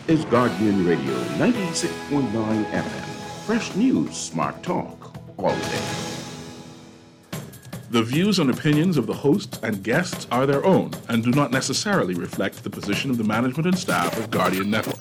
is Guardian Radio 96.9 FM. Fresh news, smart talk, all day. The views and opinions of the hosts and guests are their own and do not necessarily reflect the position of the management and staff of Guardian Network.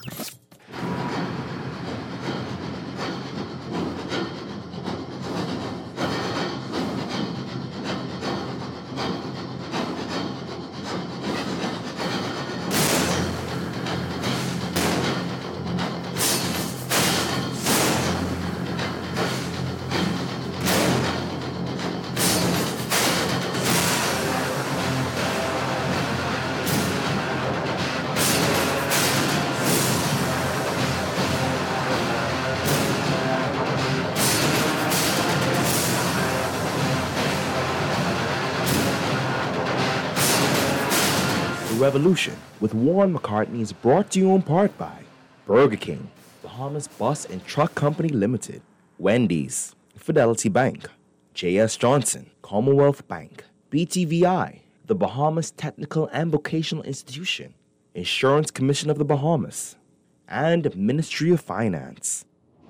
Revolution with Warren McCartney is brought to you in part by Burger King, Bahamas Bus and Truck Company Limited, Wendy's, Fidelity Bank, J.S. Johnson, Commonwealth Bank, BTVI, the Bahamas Technical and Vocational Institution, Insurance Commission of the Bahamas, and Ministry of Finance.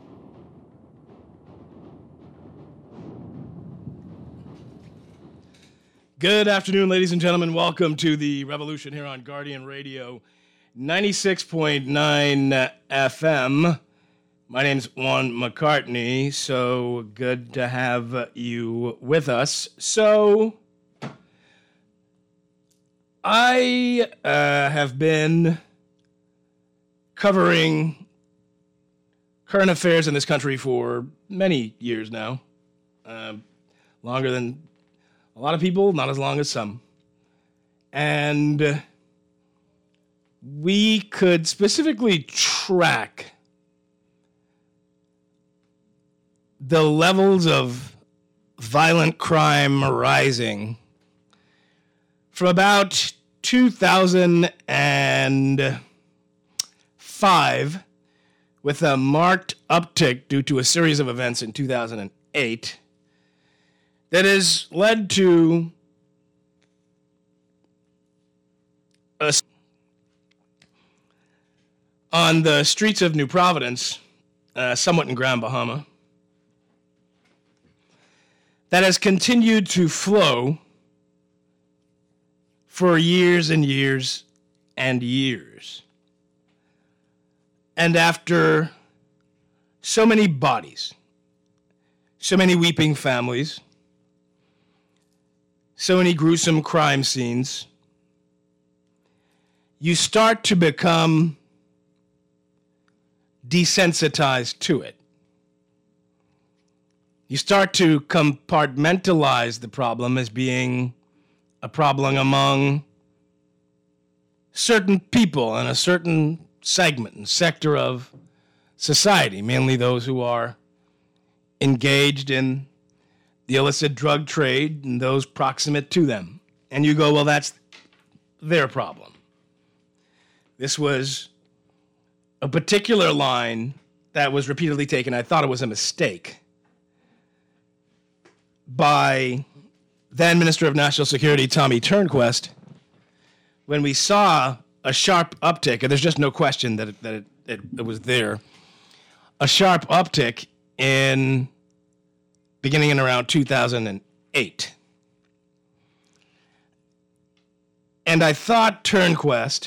Good afternoon, ladies and gentlemen. Welcome to the Revolution here on Guardian Radio 96.9 FM. My name's Juan McCartney, so good to have you with us. So, I have been covering current affairs in this country for many years now, longer than a lot of people, not as long as some. And we could specifically track the levels of violent crime rising from about 2005, with a marked uptick due to a series of events in 2008. That has led to on the streets of New Providence, somewhat in Grand Bahama, that has continued to flow for years and years and years. And after so many bodies, so many weeping families, so many gruesome crime scenes, you start to become desensitized to it. You start to compartmentalize the problem as being a problem among certain people in a certain segment and sector of society, mainly those who are engaged in the illicit drug trade and those proximate to them. And you go, well, that's their problem. This was a particular line that was repeatedly taken. I thought it was a mistake by then Minister of National Security, Tommy Turnquest, when we saw a sharp uptick, and there's just no question that it was there, a sharp uptick in beginning in around 2008. And I thought Turnquest,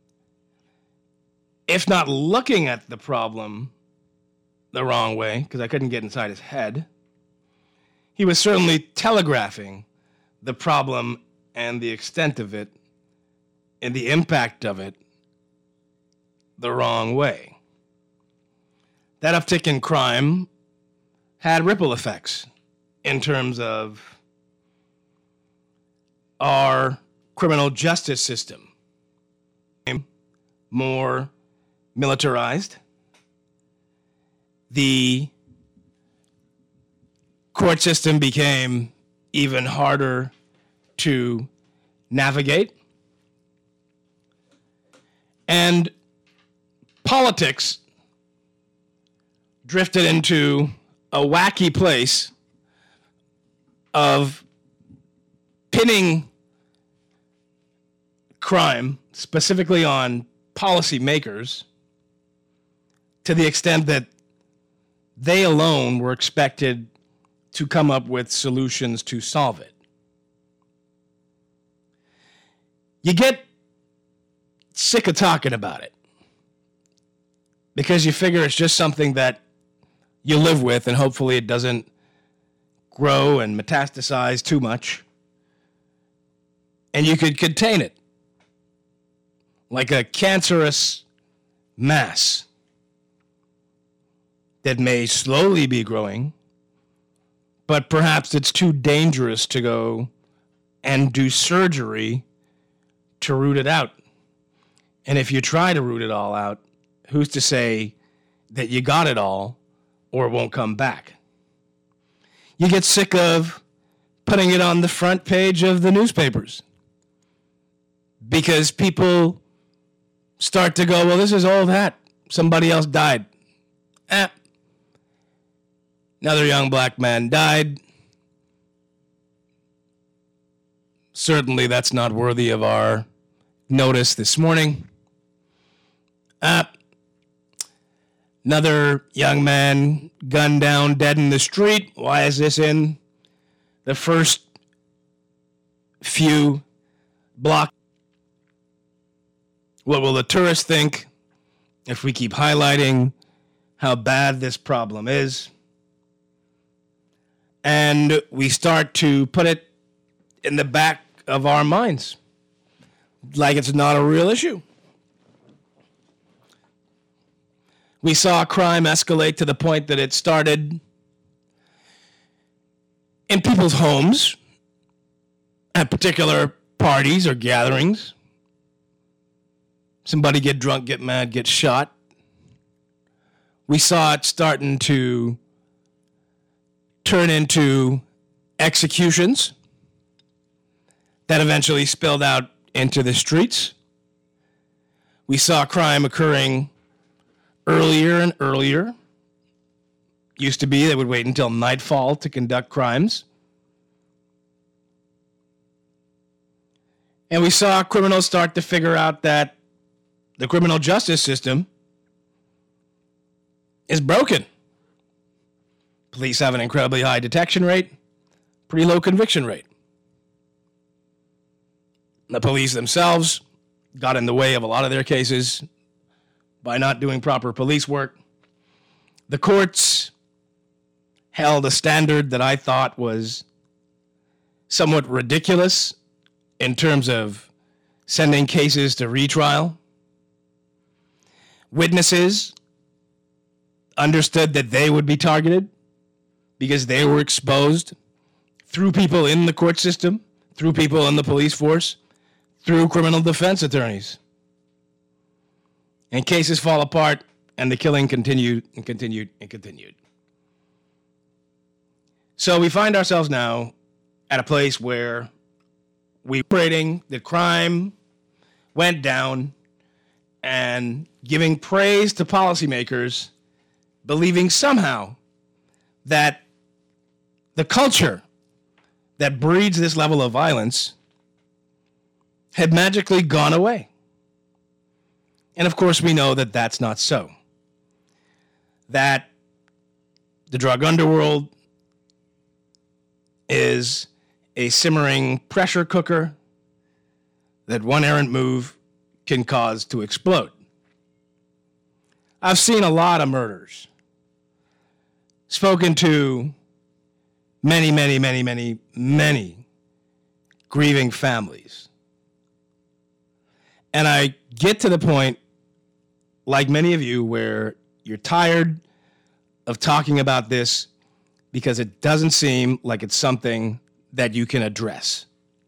if not looking at the problem the wrong way, because I couldn't get inside his head, he was certainly telegraphing the problem and the extent of it and the impact of it the wrong way. That uptick in crime had ripple effects in terms of our criminal justice system. More militarized. The court system became even harder to navigate. And politics drifted into a wacky place of pinning crime, specifically on policymakers, to the extent that they alone were expected to come up with solutions to solve it. You get sick of talking about it because you figure it's just something that you live with, and hopefully it doesn't grow and metastasize too much, and you could contain it like a cancerous mass that may slowly be growing, but perhaps it's too dangerous to go and do surgery to root it out. And if you try to root it all out, who's to say that you got it all or it won't come back? You get sick of putting it on the front page of the newspapers because people start to go, well, this is old hat. Somebody else died. Another young black man died. Certainly that's not worthy of our notice this morning. Another young man gunned down dead in the street. Why is this in the first few blocks? What will the tourists think if we keep highlighting how bad this problem is? And we start to put it in the back of our minds like it's not a real issue. We saw crime escalate to the point that it started in people's homes at particular parties or gatherings. Somebody get drunk, get mad, get shot. We saw it starting to turn into executions that eventually spilled out into the streets. We saw crime occurring earlier and earlier. Used to be they would wait until nightfall to conduct crimes. And we saw criminals start to figure out that the criminal justice system is broken. Police have an incredibly high detection rate, pretty low conviction rate. The police themselves got in the way of a lot of their cases by not doing proper police work. The courts held a standard that I thought was somewhat ridiculous in terms of sending cases to retrial. Witnesses understood that they would be targeted because they were exposed through people in the court system, through people in the police force, through criminal defense attorneys. And cases fall apart, and the killing continued and continued and continued. So we find ourselves now at a place where we're praying that crime went down and giving praise to policymakers, believing somehow that the culture that breeds this level of violence had magically gone away. And of course, we know that that's not so. That the drug underworld is a simmering pressure cooker that one errant move can cause to explode. I've seen a lot of murders, spoken to many grieving families. And I get to the point, like many of you, where you're tired of talking about this because it doesn't seem like it's something that you can address.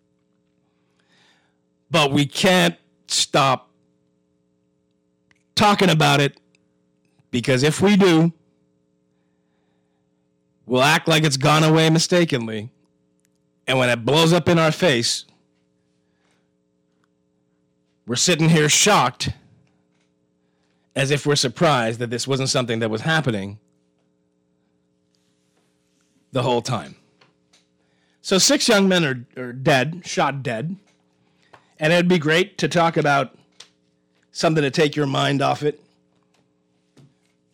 But we can't stop talking about it, because if we do, we'll act like it's gone away mistakenly. And when it blows up in our face, we're sitting here shocked as if we're surprised that this wasn't something that was happening the whole time. So 6 young men are dead, shot dead. And it'd be great to talk about something to take your mind off it.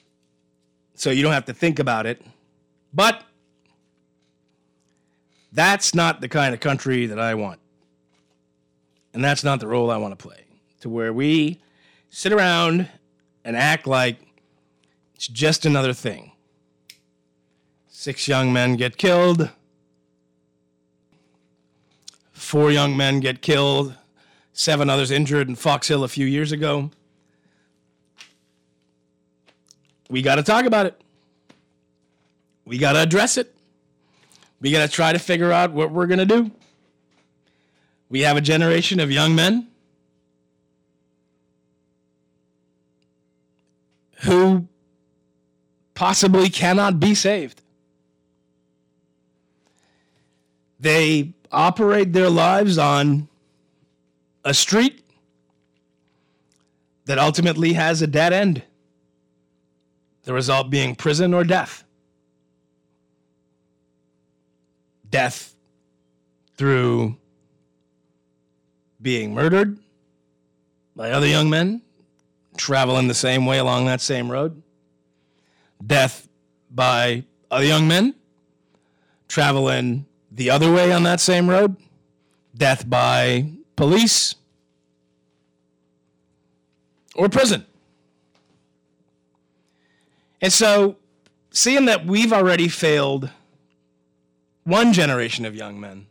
so you don't have to think about it. But that's not the kind of country that I want. And that's not the role I want to play, to where we sit around and act like it's just another thing. 6 young men get killed. 4 young men get killed. 7 others injured in Fox Hill a few years ago. We got to talk about it. We got to address it. We got to try to figure out what we're going to do. We have a generation of young men who possibly cannot be saved. They operate their lives on a street that ultimately has a dead end. The result being prison or death. Death through being murdered by other young men traveling the same way along that same road. Death by other young men traveling the other way on that same road. Death by police or prison. And so, seeing that we've already failed one generation of young men,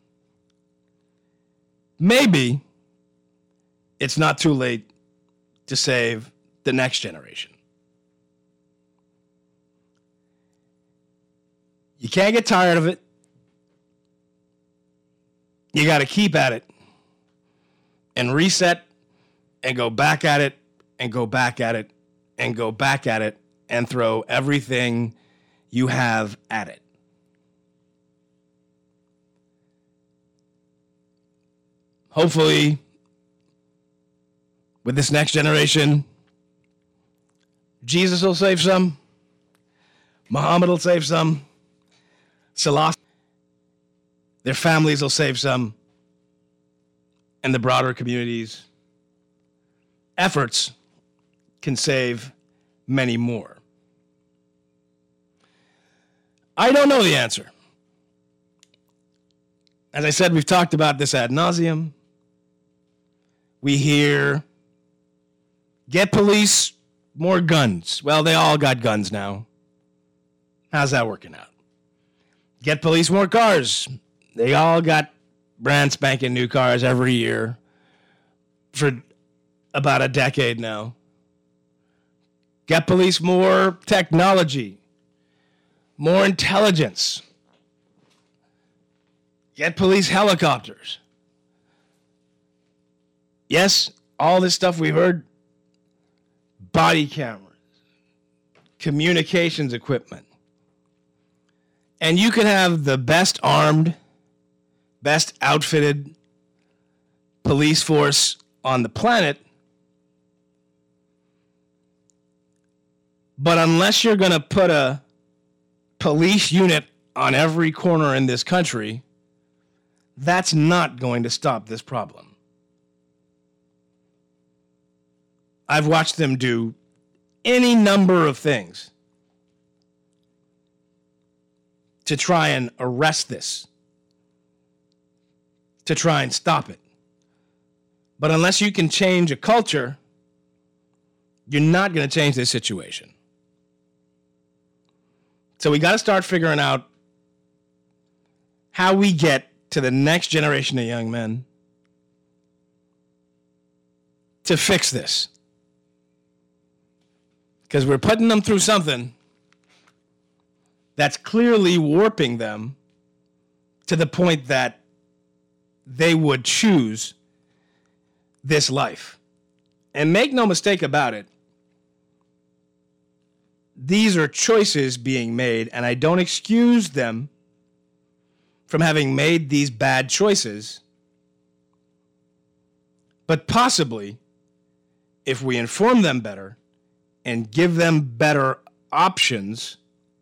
maybe it's not too late to save the next generation. You can't get tired of it. You got to keep at it and reset and go back at it and go back at it and go back at it and throw everything you have at it. Hopefully, with this next generation, Jesus will save some, Muhammad will save some, Salah, their families will save some, and the broader community's efforts can save many more. I don't know the answer. As I said, we've talked about this ad nauseum. We hear, get police more guns. Well, they all got guns now. How's that working out? Get police more cars. They all got brand spanking new cars every year for about a decade now. Get police more technology, more intelligence. Get police helicopters. Yes, all this stuff we've heard, body cameras, communications equipment. And you can have the best armed, best outfitted police force on the planet, but unless you're going to put a police unit on every corner in this country, that's not going to stop this problem. I've watched them do any number of things to try and arrest this, to try and stop it. But unless you can change a culture, you're not going to change this situation. So we got to start figuring out how we get to the next generation of young men to fix this. Because we're putting them through something that's clearly warping them to the point that they would choose this life. And make no mistake about it, these are choices being made, and I don't excuse them from having made these bad choices. But possibly, if we inform them better and give them better options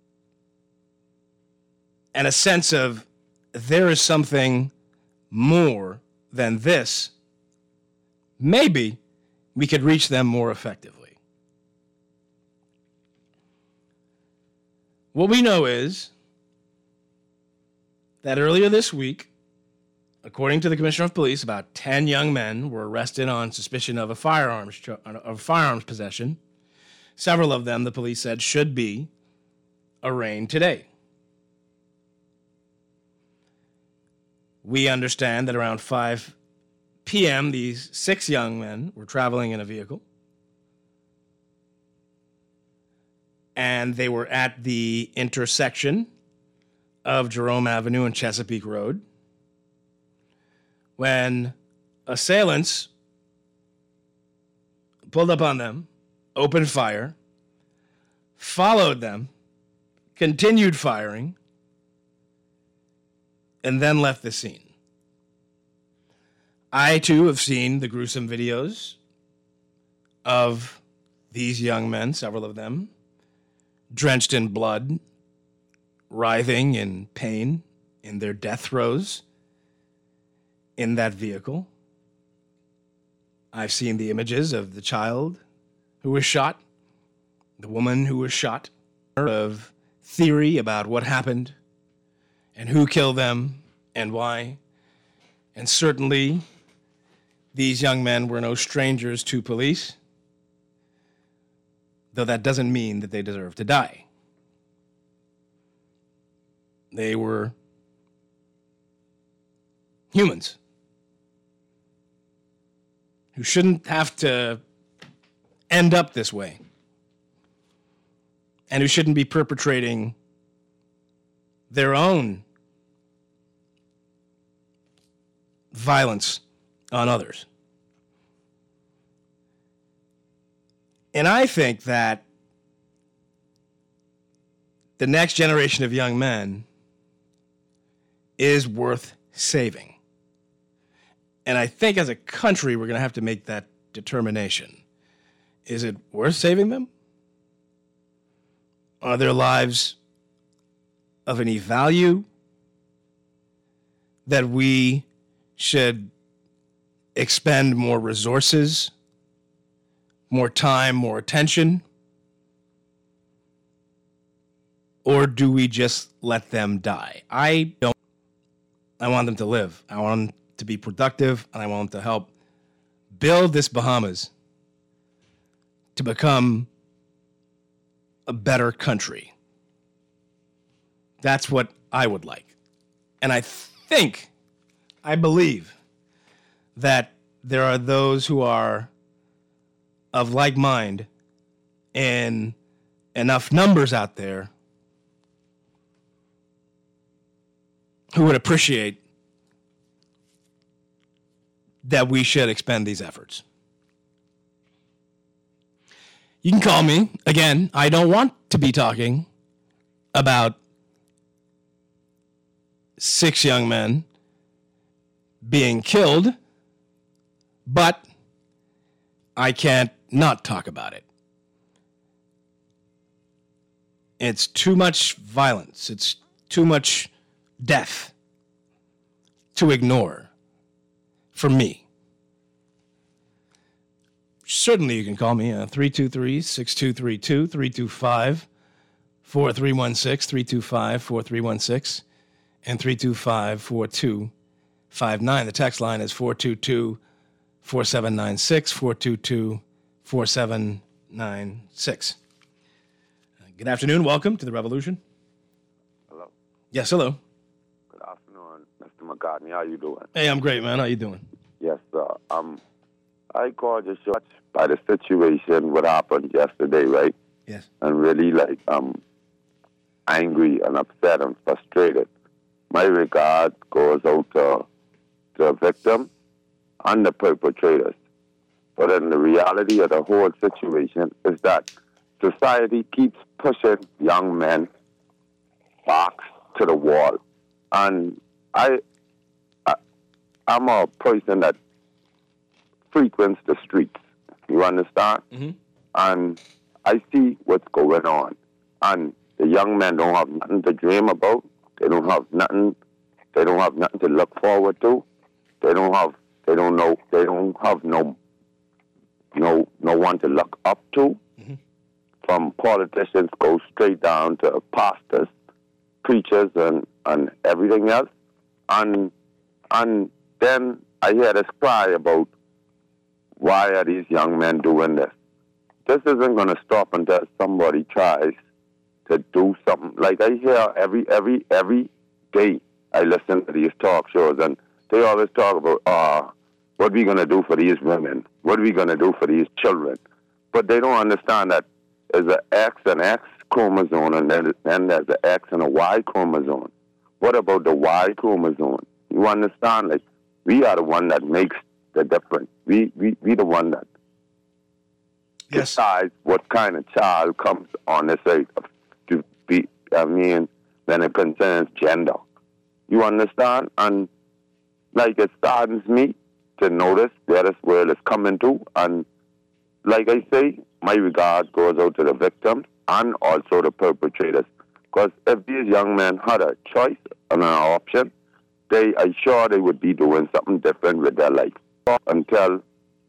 and a sense of there is something more than this, maybe we could reach them more effectively. What we know is that earlier this week, according to the Commissioner of Police, about 10 young men were arrested on suspicion of a firearms possession. Several of them, the police said, should be arraigned today. We understand that around 5 p.m., these 6 young men were traveling in a vehicle. And they were at the intersection of Jerome Avenue and Chesapeake Road when assailants pulled up on them, opened fire, followed them, continued firing, and then left the scene. I, too, have seen the gruesome videos of these young men, several of them, drenched in blood, writhing in pain in their death throes in that vehicle. I've seen the images of the child who was shot, the woman who was shot, of theory about what happened and who killed them and why. And certainly, these young men were no strangers to police, though that doesn't mean that they deserve to die. They were humans who shouldn't have to end up this way and who shouldn't be perpetrating their own violence on others. And I think that the next generation of young men is worth saving. And I think as a country, we're going to have to make that determination. Is it worth saving them? Are their lives of any value that we should expend more resources, more time, more attention? Or do we just let them die? I want them to live. I want them to be productive, and I want them to help build this Bahamas to become a better country. That's what I would like. And I believe that there are those who are of like mind in enough numbers out there who would appreciate that we should expend these efforts. You can call me. Again, I don't want to be talking about 6 young men being killed, but I can't not talk about it. It's too much violence. It's too much death to ignore for me. Certainly you can call me 323-6232, 325-4316, 325-4316, and 325-4259. The text line is 422-4796, 422-4796. Good afternoon. Welcome to The Revolution. Hello. Yes, hello. Good afternoon, Mr. McCartney. How you doing? Hey, I'm great, man. How you doing? Yes, sir. I called you short by the situation, what happened yesterday, right? Yes. And really, angry and upset and frustrated. My regard goes out to the victim and the perpetrators. But then the reality of the whole situation is that society keeps pushing young men back to the wall. And I'm a person that frequents the streets. You understand? Mm-hmm. And I see what's going on. And the young men don't have nothing to dream about. They don't have nothing to look forward to. They don't have no one to look up to. Mm-hmm. From politicians go straight down to pastors, preachers, and everything else. And then I hear this cry about why are these young men doing this? This isn't going to stop until somebody tries to do something. Like I hear every day I listen to these talk shows, and they always talk about, what are we going to do for these women? What are we going to do for these children? But they don't understand that there's an X and X chromosome, and then there's an X and a Y chromosome. What about the Y chromosome? You understand? Like, we are the one that makes the difference. We the one that decides what kind of child comes on this earth to be, when it concerns gender. You understand? And, like, it saddens me to notice where this world is coming to. And, like I say, my regard goes out to the victims and also the perpetrators. Because if these young men had a choice and an option, I'm sure they would be doing something different with their life. Until,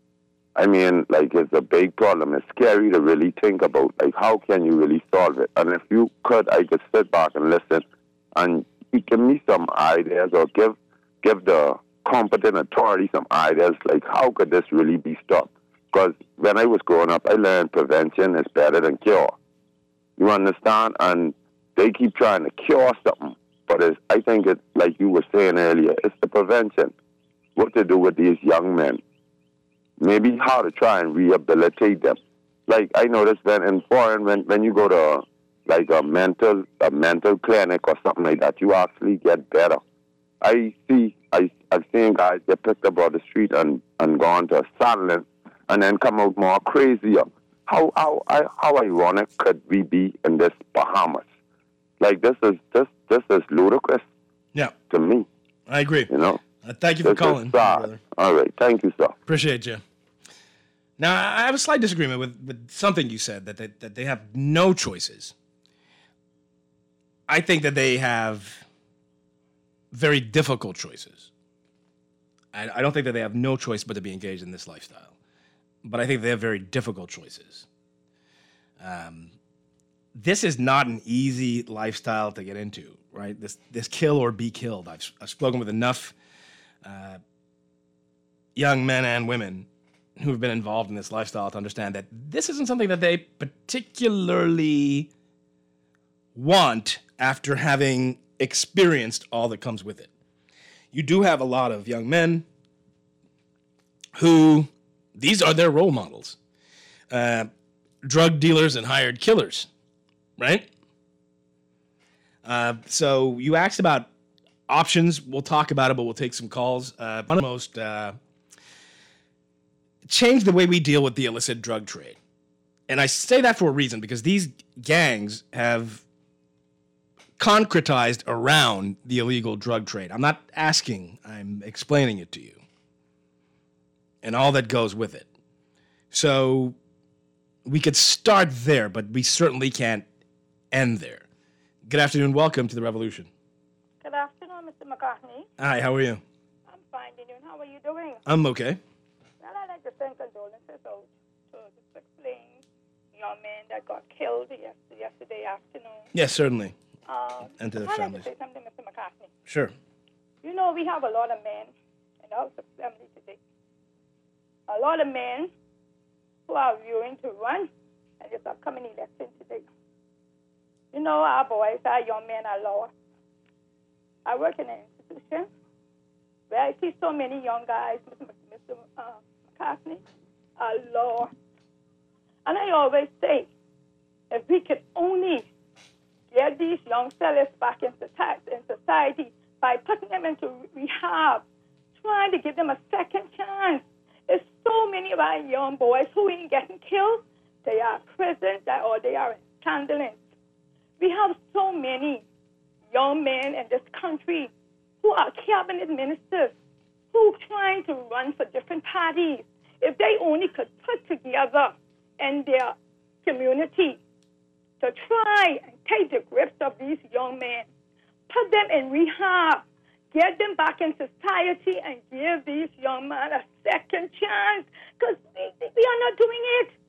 it's a big problem. It's scary to really think about, like, how can you really solve it? And if you could, I could sit back and listen, and you give me some ideas, or give the competent authority some ideas, like, how could this really be stopped? Because when I was growing up, I learned prevention is better than cure. You understand? And they keep trying to cure something. But I think it's, like you were saying earlier, it's the prevention. What to do with these young men. Maybe how to try and rehabilitate them. Like, I noticed when you go to, like, a mental clinic or something like that, you actually get better. I've seen guys get picked up on the street and gone to a saddling and then come out more crazier. How ironic could we be in this Bahamas? Like, this is ludicrous. Yeah. To me. I agree. You know? Thank you for calling. Brother. All right. Thank you, sir. Appreciate you. Now, I have a slight disagreement with something you said, that they have no choices. I think that they have very difficult choices. I don't think that they have no choice but to be engaged in this lifestyle. But I think they have very difficult choices. This is not an easy lifestyle to get into, right? This kill or be killed. I've spoken with enough young men and women who have been involved in this lifestyle to understand that this isn't something that they particularly want after having experienced all that comes with it. You do have a lot of young men who, these are their role models. Drug dealers and hired killers, right? So you asked about options. We'll talk about it, but we'll take some calls. One of the most change the way we deal with the illicit drug trade. And I say that for a reason, because these gangs have concretized around the illegal drug trade. I'm not asking, I'm explaining it to you. And all that goes with it. So we could start there, but we certainly can't end there. Good afternoon. Welcome to The Revolution. Good afternoon, Mr. McCartney. Hi, how are you? I'm fine, and how are you doing? I'm okay. Well, I'd like to send condolences out to just explain young man that got killed yesterday afternoon. Yes, certainly. And to their I'd like families. to say something, Mr. McCartney. Sure. You know, we have a lot of men in our assembly today. A lot of men who are willing to run in this upcoming election today. You know, our boys, our young men are lost. I work in an institution where I see so many young guys, Mr. McCartney, are lost. And I always say, if we could only get these young fellas back in society by putting them into rehab, trying to give them a second chance. There's so many of our young boys who ain't getting killed. They are in prison or they are in candling. We have so many young men in this country who are cabinet ministers, who are trying to run for different parties. If they only could put together in their community to try and take the grips of these young men, put them in rehab, get them back in society, and give these young men a second chance, because we are not doing it.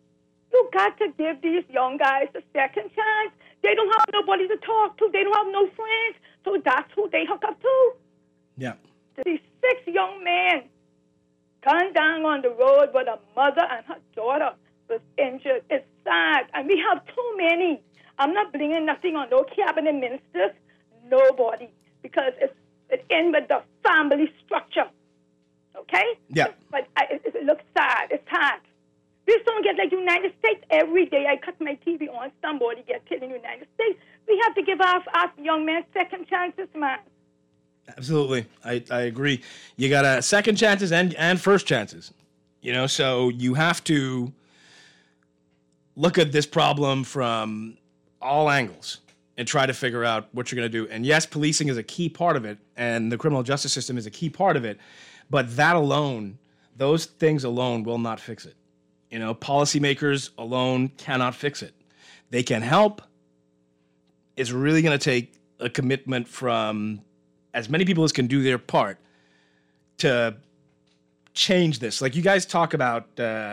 You got to give these young guys a second chance. They don't have nobody to talk to. They don't have no friends. So that's who they hook up to. Yeah. These 6 young men gunned down on the road with a mother and her daughter was injured. It's sad. And we have too many. I'm not bringing nothing on no cabinet ministers, nobody, because it's in with the family structure. Okay? Yeah. But it looks sad. It's sad. We don't get like United States every day. I cut my TV on, somebody gets killed in the United States. We have to give our young men second chances, man. Absolutely. I agree. You got second chances and first chances. You know, so you have to look at this problem from all angles and try to figure out what you're going to do. And yes, policing is a key part of it, and the criminal justice system is a key part of it. But that alone, those things alone will not fix it. You know, policymakers alone cannot fix it. They can help. It's really going to take a commitment from as many people as can do their part to change this. Like you guys talk about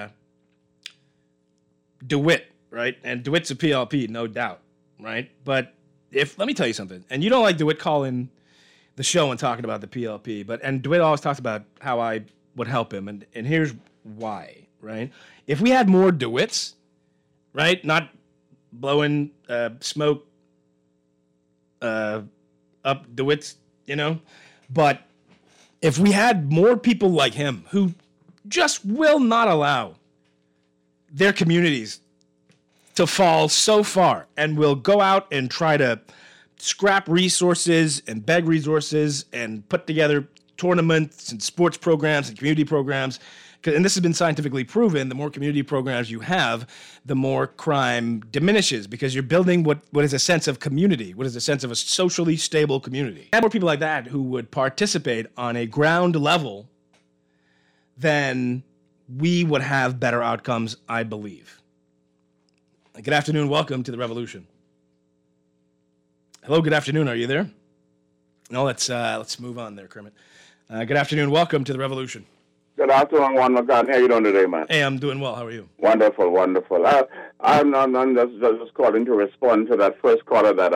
DeWitt, right? And DeWitt's a PLP, no doubt, right? But let me tell you something, and you don't like DeWitt calling the show and talking about the PLP, and DeWitt always talks about how I would help him, and here's why, right? If we had more DeWitts, right, not blowing smoke up DeWitt's, you know, but if we had more people like him who just will not allow their communities to fall so far and will go out and try to scrap resources and beg resources and put together tournaments and sports programs and community programs. And this has been scientifically proven, the more community programs you have, the more crime diminishes because you're building what is a sense of community, what is a sense of a socially stable community. And more people like that who would participate on a ground level, then we would have better outcomes, I believe. Good afternoon. Welcome to the Revolution. Hello, good afternoon. Are you there? No, let's move on there, Kermit. Good afternoon. Welcome to the Revolution. Good afternoon, Juan McCartney. How you doing today, man? Hey, I'm doing well. How are you? Wonderful, wonderful. I'm just calling to respond to that first caller that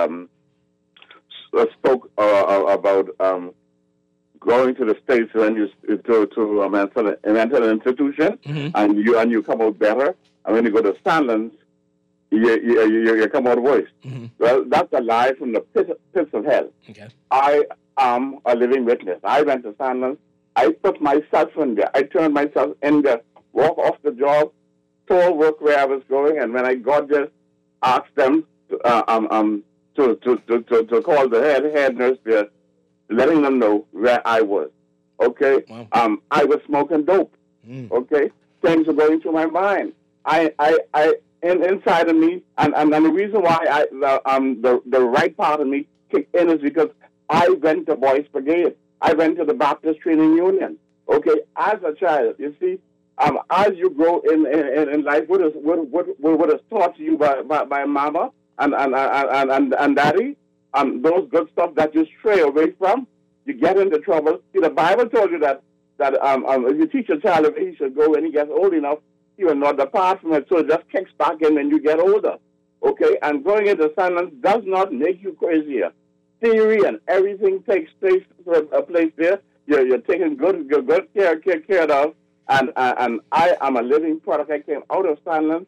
spoke about going to the States when you to a mental institution, Mm-hmm. and you come out better, and when you go to Stanlands, you come out worse. Mm-hmm. Well, that's a lie from the pits of hell. Okay. I am a living witness. I went to Stanlands. I put myself in there. I turned myself in there, walk off the job, told work where I was going, and when I got there, asked them to call the head nurse there, letting them know where I was. Okay? Wow. I was smoking dope. Okay? Things were going through my mind. Inside of me, and the reason why the right part of me kicked in is because I went to Boys Brigade. I went to the Baptist Training Union. Okay, as a child, you see, as you grow in life, what is taught to you by mama and daddy, those good stuff that you stray away from, you get into trouble. See, the Bible told you that if you teach a child the way he should go when he gets old enough, he will not depart from it. So it just kicks back in when you get older. Okay, and going into silence does not make you crazier. Theory and everything takes place there. You're taking good care of, and I am a living product. I came out of Stanlands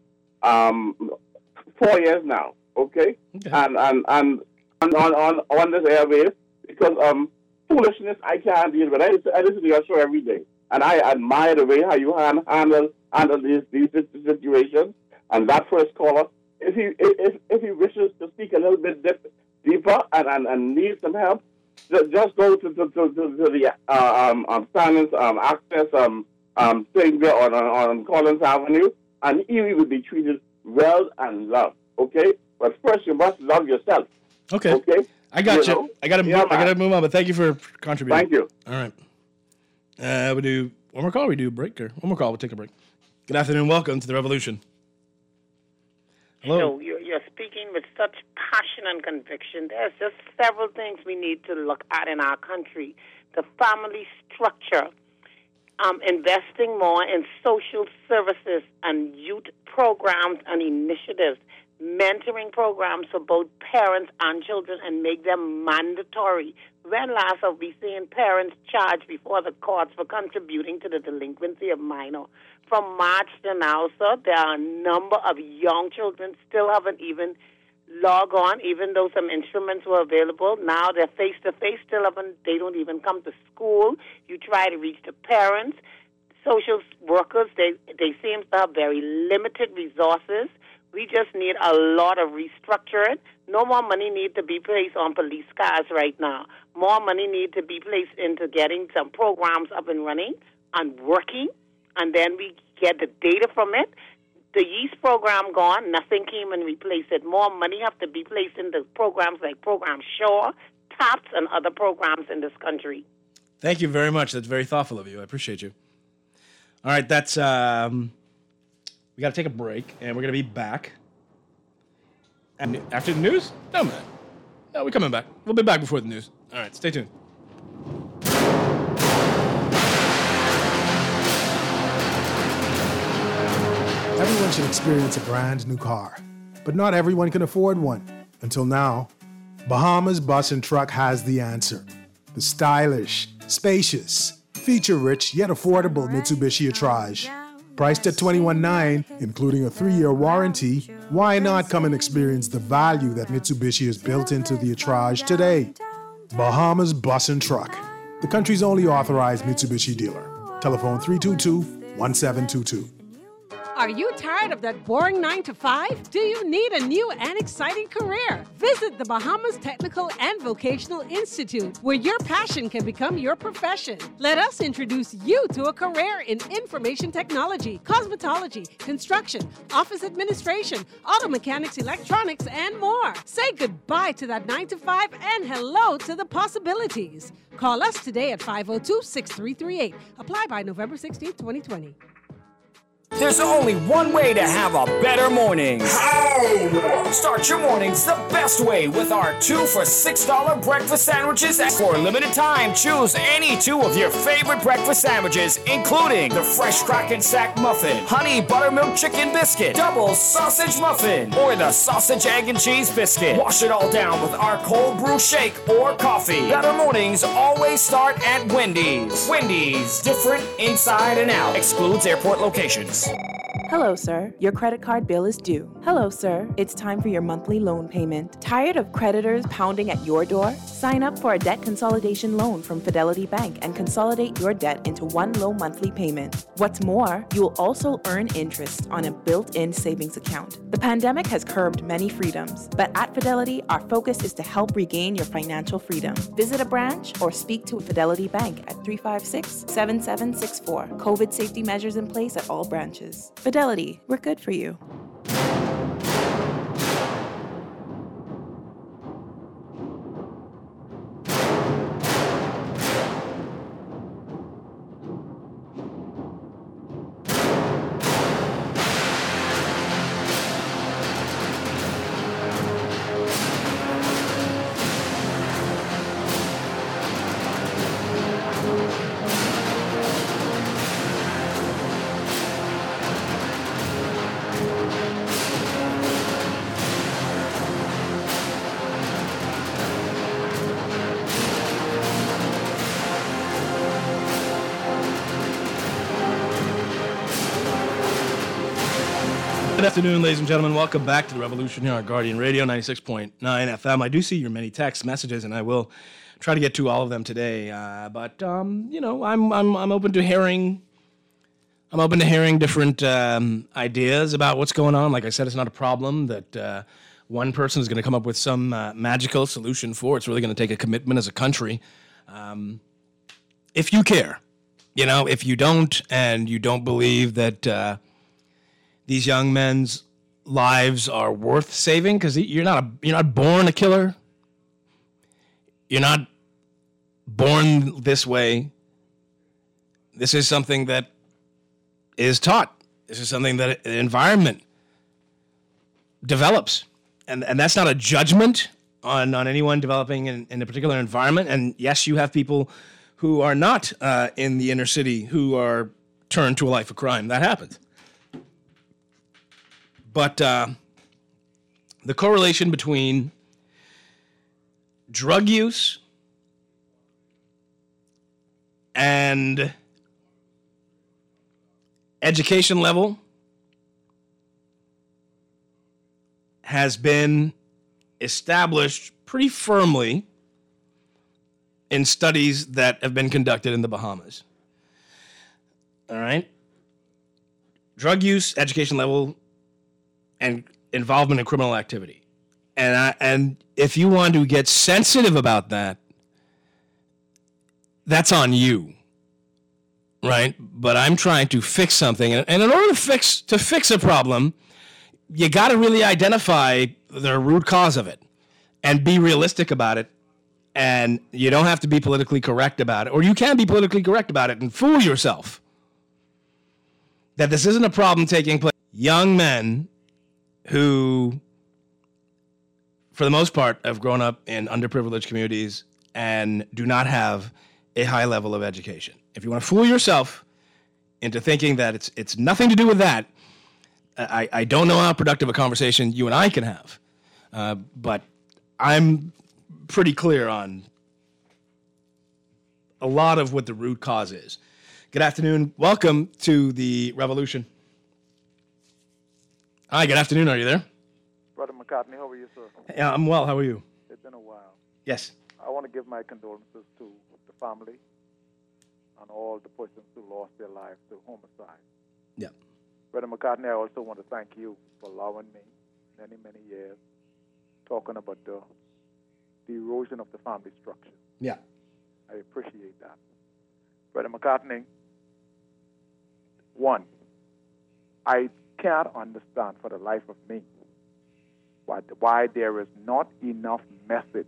4 years now. Okay? And on this airwave because foolishness I can't deal with. I listen to your show every day, and I admire the way how you handle these situations. And that first caller, if he wishes to speak a little bit deeper and needs some help, just go to the Stanlands access thing there on Collins Avenue, and he will be treated well and loved. Okay, but first you must love yourself. Okay. Okay. I got you. I got to move on, but thank you for contributing. Thank you. All right. We do one more call. We do a break, or one more call. We'll take a break. Good afternoon. Welcome to the Revolution. Hello. So you're speaking with such passion and conviction. There's just several things we need to look at in our country. The family structure investing more in social services and youth programs and initiatives, mentoring programs for both parents and children, and make them mandatory. When last have we seen parents charged before the courts for contributing to the delinquency of minor? From March to now, sir, there are a number of young children still haven't even log on, even though some instruments were available. Now they're face-to-face, they don't even come to school. You try to reach the parents. Social workers, they seem to have very limited resources. We just need a lot of restructuring. No more money need to be placed on police cars right now. More money need to be placed into getting some programs up and running and working, and then we get the data from it. The yeast program gone, nothing came and replaced it. More money have to be placed in the programs like Program SURE, TAPS, and other programs in this country. Thank you very much. That's very thoughtful of you. I appreciate you. All right, that's... we got to take a break, and we're going to be back. And after the news? No, man. No, we're coming back. We'll be back before the news. All right, stay tuned. Everyone should experience a brand new car, but not everyone can afford one. Until now, Bahamas Bus and Truck has the answer. The stylish, spacious, feature-rich, yet affordable Mitsubishi Atrage. Priced at $21,900, including a 3-year warranty, why not come and experience the value that Mitsubishi has built into the Atrage today? Bahamas Bus and Truck, the country's only authorized Mitsubishi dealer. Telephone 322-1722. Are you tired of that boring 9-to-5? Do you need a new and exciting career? Visit the Bahamas Technical and Vocational Institute, where your passion can become your profession. Let us introduce you to a career in information technology, cosmetology, construction, office administration, auto mechanics, electronics, and more. Say goodbye to that 9-to-5 and hello to the possibilities. Call us today at 502-6338. Apply by November 16, 2020. There's only one way to have a better morning. How? Start your mornings the best way with our 2 for $6 breakfast sandwiches. For a limited time, choose any 2 of your favorite breakfast sandwiches, including the Fresh Crack and Sack Muffin, Honey Buttermilk Chicken Biscuit, Double Sausage Muffin, or the Sausage, Egg, and Cheese Biscuit. Wash it all down with our cold brew shake or coffee. Better mornings always start at Wendy's. Wendy's, different inside and out. Excludes airport locations. Hello, sir. Your credit card bill is due. Hello, sir. It's time for your monthly loan payment. Tired of creditors pounding at your door? Sign up for a debt consolidation loan from Fidelity Bank and consolidate your debt into one low monthly payment. What's more, you'll also earn interest on a built-in savings account. The pandemic has curbed many freedoms, but at Fidelity, our focus is to help regain your financial freedom. Visit a branch or speak to Fidelity Bank at 356-7764. COVID safety measures in place at all branches. Fidelity, we're good for you. Good afternoon, ladies and gentlemen. Welcome back to the Revolution here on Guardian Radio 96.9 FM. I do see your many text messages, and I will try to get to all of them today. But you know, I'm open to hearing. I'm open to hearing different ideas about what's going on. Like I said, it's not a problem that one person is going to come up with some magical solution for. It's really going to take a commitment as a country. If you care, you know, if you don't, and you don't believe that. These young men's lives are worth saving, because you're not born a killer. You're not born this way. This is something that is taught. This is something that the environment develops, and that's not a judgment on anyone developing in a particular environment. And yes, you have people who are not in the inner city who are turned to a life of crime. That happens. But the correlation between drug use and education level has been established pretty firmly in studies that have been conducted in the Bahamas. All right? Drug use, education level, and involvement in criminal activity. And if you want to get sensitive about that, that's on you, right? But I'm trying to fix something. And in order to fix a problem, you got to really identify the root cause of it and be realistic about it. And you don't have to be politically correct about it, or you can be politically correct about it and fool yourself that this isn't a problem taking place. Young men who, for the most part, have grown up in underprivileged communities and do not have a high level of education. If you want to fool yourself into thinking that it's nothing to do with that, I don't know how productive a conversation you and I can have. But I'm pretty clear on a lot of what the root cause is. Good afternoon. Welcome to the revolution. Hi, good afternoon. Are you there? Brother McCartney, how are you, sir? Yeah, I'm well. How are you? It's been a while. Yes. I want to give my condolences to the family and all the persons who lost their lives to homicide. Yeah. Brother McCartney, I also want to thank you for allowing me many, many years talking about the erosion of the family structure. Yeah. I appreciate that. Brother McCartney, one, I can't understand for the life of me why there is not enough message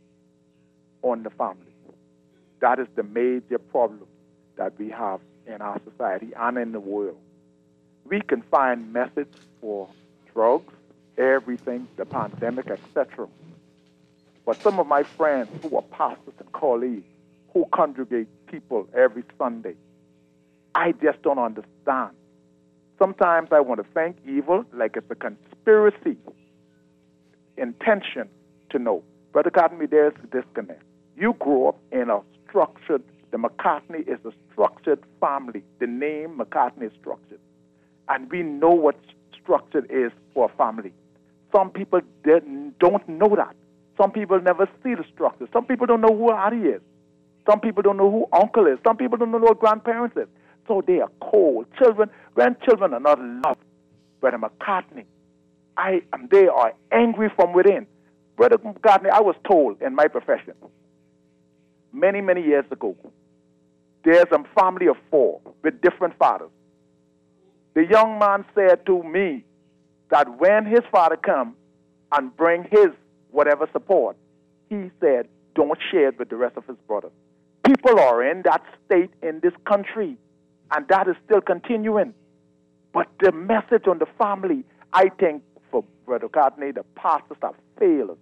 on the family. That is the major problem that we have in our society and in the world. We can find message for drugs, everything, the pandemic, etc. But some of my friends who are pastors and colleagues who congregate people every Sunday, I just don't understand. Sometimes I want to think evil like it's a conspiracy intention to know. Brother McCartney, there's a disconnect. You grew up in a structured, the McCartney is a structured family. The name McCartney is structured. And we know what structured is for a family. Some people don't know that. Some people never see the structure. Some people don't know who Auntie is. Some people don't know who uncle is. Some people don't know who grandparents is. So they are cold. When children are not loved, Brother McCartney, they are angry from within. Brother McCartney, I was told in my profession many, many years ago, there's a family of 4 with different fathers. The young man said to me that when his father come and bring his whatever support, he said, don't share it with the rest of his brothers. People are in that state in this country, and that is still continuing. But the message on the family, I think, for Brother McCartney, the pastors are failures.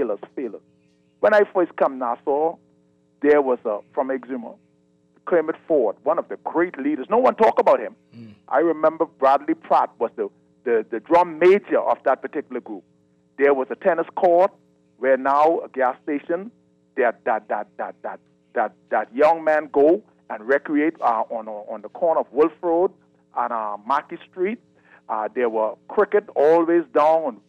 When I first come to Nassau, there was from Exuma, Kermit Ford, one of the great leaders. No one talk about him. I remember Bradley Pratt was the drum major of that particular group. There was a tennis court where now a gas station that young men go and recreate on the corner of Wolf Road and Mackey Street. There were cricket always down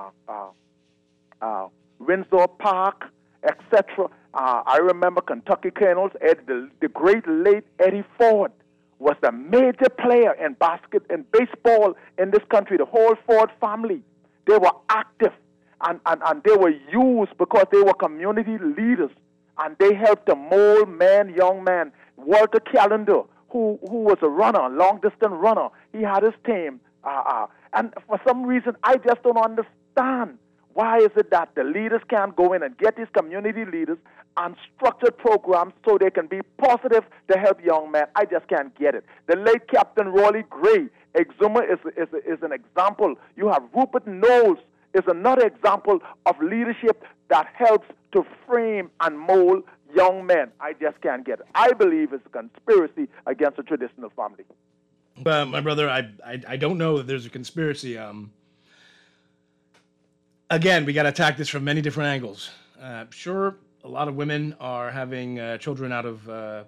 on Windsor Park, etc. I remember Kentucky Colonels, the great late Eddie Ford was the major player in baseball in this country. The whole Ford family, they were active and they were used because they were community leaders and they helped the mold men, young men. Walter Callender, who was a runner, long distance runner, he had his team. And for some reason, I just don't understand. Why is it that the leaders can't go in and get these community leaders and structured programs so they can be positive to help young men? I just can't get it. The late Captain Raleigh Gray, Exuma is an example. You have Rupert Knowles is another example of leadership that helps to frame and mold young men. I just can't get it. I believe it's a conspiracy against the traditional family. My brother, I don't know that there's a conspiracy. Again, we got to attack this from many different angles. Sure, a lot of women are having children out of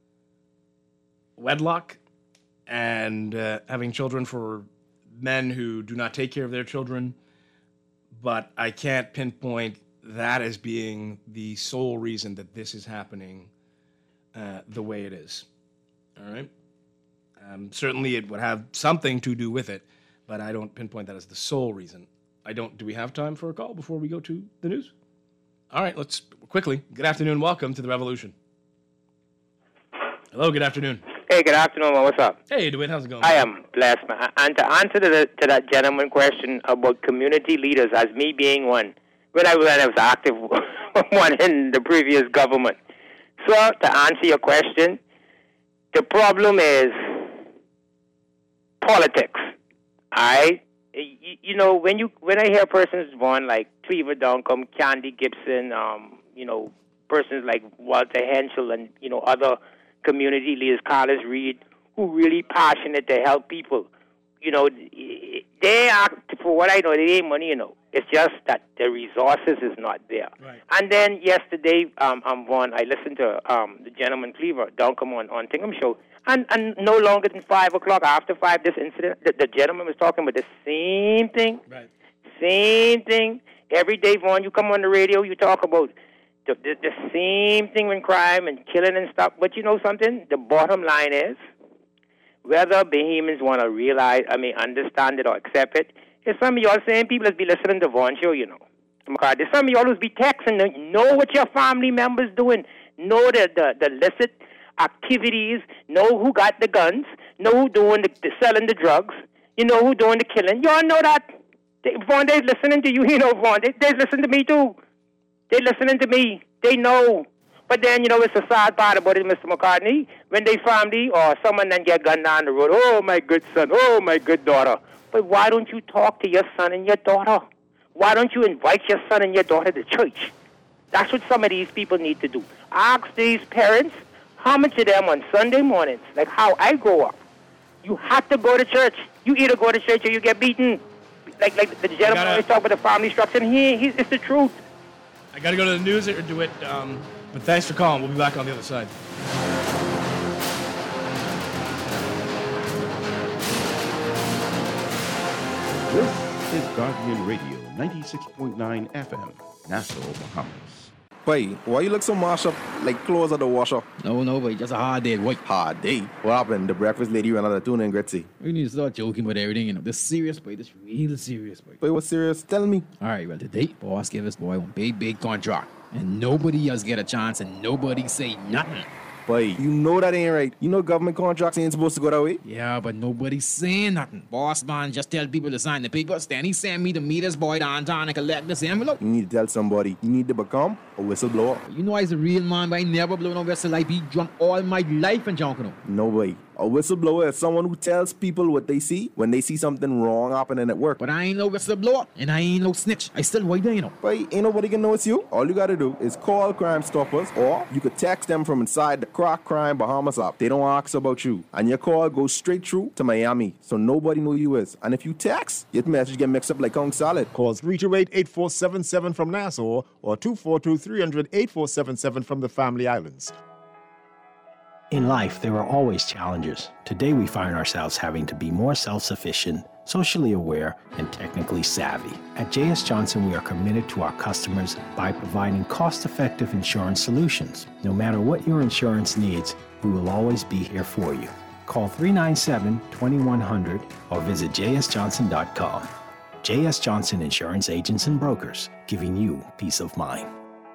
wedlock and having children for men who do not take care of their children, but I can't pinpoint that as being the sole reason that this is happening the way it is. All right? Certainly it would have something to do with it, but I don't pinpoint that as the sole reason. Do we have time for a call before we go to the news? All right, let's quickly. Good afternoon. Welcome to The Revolution. Hello, good afternoon. Hey, good afternoon, man. What's up? Hey, Dwayne, how's it going? I am blessed, man. And to answer to that gentleman question about community leaders, as me being one, when I was active one in the previous government. So, to answer your question, the problem is politics. All right? You know, when I hear persons born like Cleaver Duncombe, Candy Gibson, persons like Walter Henschel and, other community leaders, Carlos Reed, who really passionate to help people, they act, for what I know, they ain't money, It's just that the resources is not there. Right. And then yesterday, I listened to the gentleman Cleaver Duncombe on Tingham Show, and no longer than 5 o'clock, after 5, this incident, the gentleman was talking about the same thing. Right. Same thing. Every day, Vaughn, you come on the radio, you talk about the same thing with crime and killing and stuff. But you know something? The bottom line is, whether Bahamians want to understand it or accept it, there's some of y'all saying people that be listening to Vaughn Show, There's some of y'all who's be texting, know what your family members doing, know the illicit activities, know who got the guns, know who doing the selling the drugs, who doing the killing. Y'all know that. Vaughn, they're listening to you, Vaughn. They listen to me too. They listening to me. They know. But then, it's a sad part about it, Mr. McCartney, when they family or someone then get gunned down the road, oh, my good son, oh, my good daughter. But why don't you talk to your son and your daughter? Why don't you invite your son and your daughter to church? That's what some of these people need to do. Ask these parents, how much of them on Sunday mornings, like how I grew up, you have to go to church. You either go to church or you get beaten. Like the gentleman always talk about the family structure, and it's the truth. I got to go to the news or do it, but thanks for calling. We'll be back on the other side. This is Guardian Radio 96.9 FM, Nassau, Bahamas. Boy, why you look so mashed up like clothes at the washer? No, boy, just a hard day, boy. Hard day? What happened? The breakfast lady ran out of tuna and gritty. We need to start joking about everything, This serious, boy. This real serious, boy. Boy, what's serious? Tell me. All right, well, today, boss gave us, boy, one big contract. And nobody else get a chance and nobody say nothing. Boy, you know that ain't right. You know government contracts ain't supposed to go that way. Yeah, but nobody's saying nothing. Boss man just tell people to sign the papers. Then he send me to meet this boy downtown and collect this envelope. You need to tell somebody. You need to become a whistleblower. You know I's a real man, but I never blow no whistle. I be drunk all my life in Jonkono. No way. A whistleblower is someone who tells people what they see when they see something wrong happening at work. But I ain't no whistleblower, and I ain't no snitch. I still white there, But ain't nobody gonna know it's you. All you gotta do is call Crime Stoppers, or you could text them from inside the Crack Crime Bahamas app. They don't ask about you. And your call goes straight through to Miami, so nobody know you is. And if you text, your message get mixed up like Kong Salad. Call 328-8477 from Nassau, or 242-300-8477 from the Family Islands. In life, there are always challenges. Today, we find ourselves having to be more self-sufficient, socially aware, and technically savvy. At J.S. Johnson, we are committed to our customers by providing cost-effective insurance solutions. No matter what your insurance needs, we will always be here for you. Call 397-2100 or visit jsjohnson.com. J.S. Johnson Insurance Agents and Brokers, giving you peace of mind.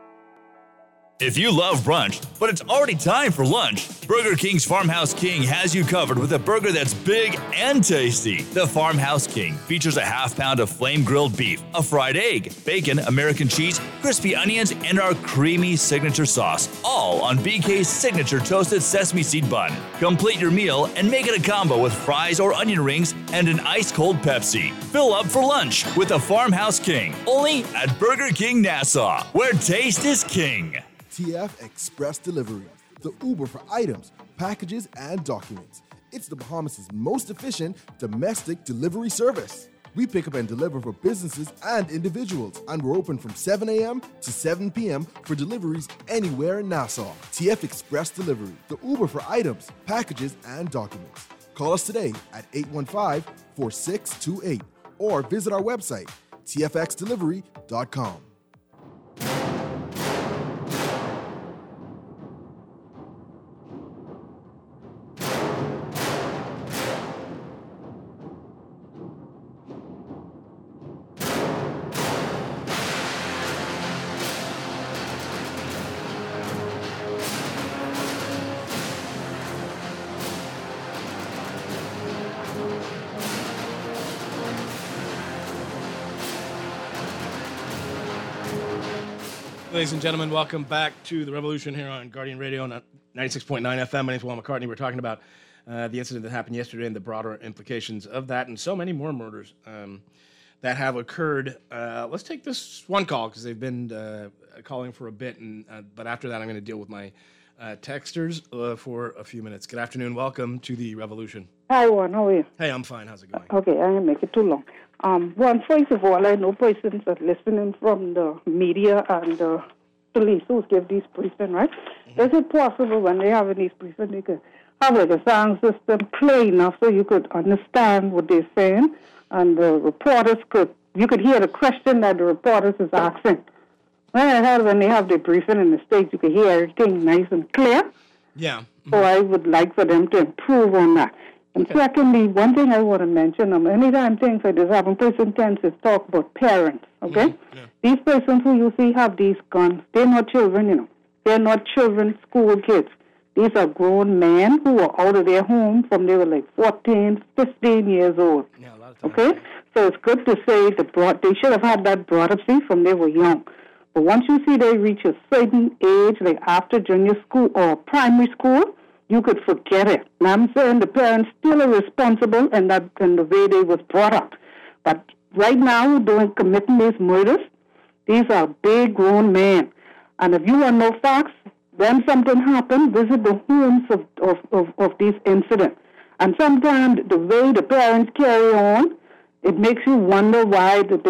If you love brunch, but it's already time for lunch, Burger King's Farmhouse King has you covered with a burger that's big and tasty. The Farmhouse King features a half pound of flame-grilled beef, a fried egg, bacon, American cheese, crispy onions, and our creamy signature sauce, all on BK's signature toasted sesame seed bun. Complete your meal and make it a combo with fries or onion rings and an ice-cold Pepsi. Fill up for lunch with the Farmhouse King, only at Burger King Nassau, where taste is king. TF Express Delivery, the Uber for items, packages, and documents. It's the Bahamas' most efficient domestic delivery service. We pick up and deliver for businesses and individuals, and we're open from 7 a.m. to 7 p.m. for deliveries anywhere in Nassau. TF Express Delivery, the Uber for items, packages, and documents. Call us today at 815-4628 or visit our website, tfxdelivery.com. Ladies and gentlemen, welcome back to The Revolution here on Guardian Radio, 96.9 FM. My name is Juan McCartney. We're talking about the incident that happened yesterday and the broader implications of that and so many more murders that have occurred. Let's take this one call because they've been calling for a bit, but after that I'm going to deal with my texters for a few minutes. Good afternoon. Welcome to The Revolution. Hi, Juan. How are you? Hey, I'm fine. How's it going? Okay, I didn't make it too long. One, first of all, I know persons are listening from the media and the police who give these briefings, right? Mm-hmm. Is it possible when they have these briefings, they could have like a sound system play enough so you could understand what they're saying, and the reporters you could hear the question that the reporters is asking. When they have their briefing in the States, you could hear everything nice and clear. Yeah. Mm-hmm. So I would like for them to improve on that. And secondly, one thing I want to mention, anytime things like this happen, person tends to talk about parents, okay? Mm-hmm. Yeah. These persons who you see have these guns, they're not children, They're not children, school kids. These are grown men who are out of their home from they were like 14, 15 years old. Yeah, a lot of times. Okay? So it's good to say they should have had that brought up, see, from they were young. But once you see they reach a certain age, like after junior school or primary school, you could forget it. And I'm saying the parents still are responsible in the way they was brought up. But right now, committing these murders, these are big grown men. And if you want no facts, when something happens, visit the homes of these incidents. And sometimes the way the parents carry on, it makes you wonder why, it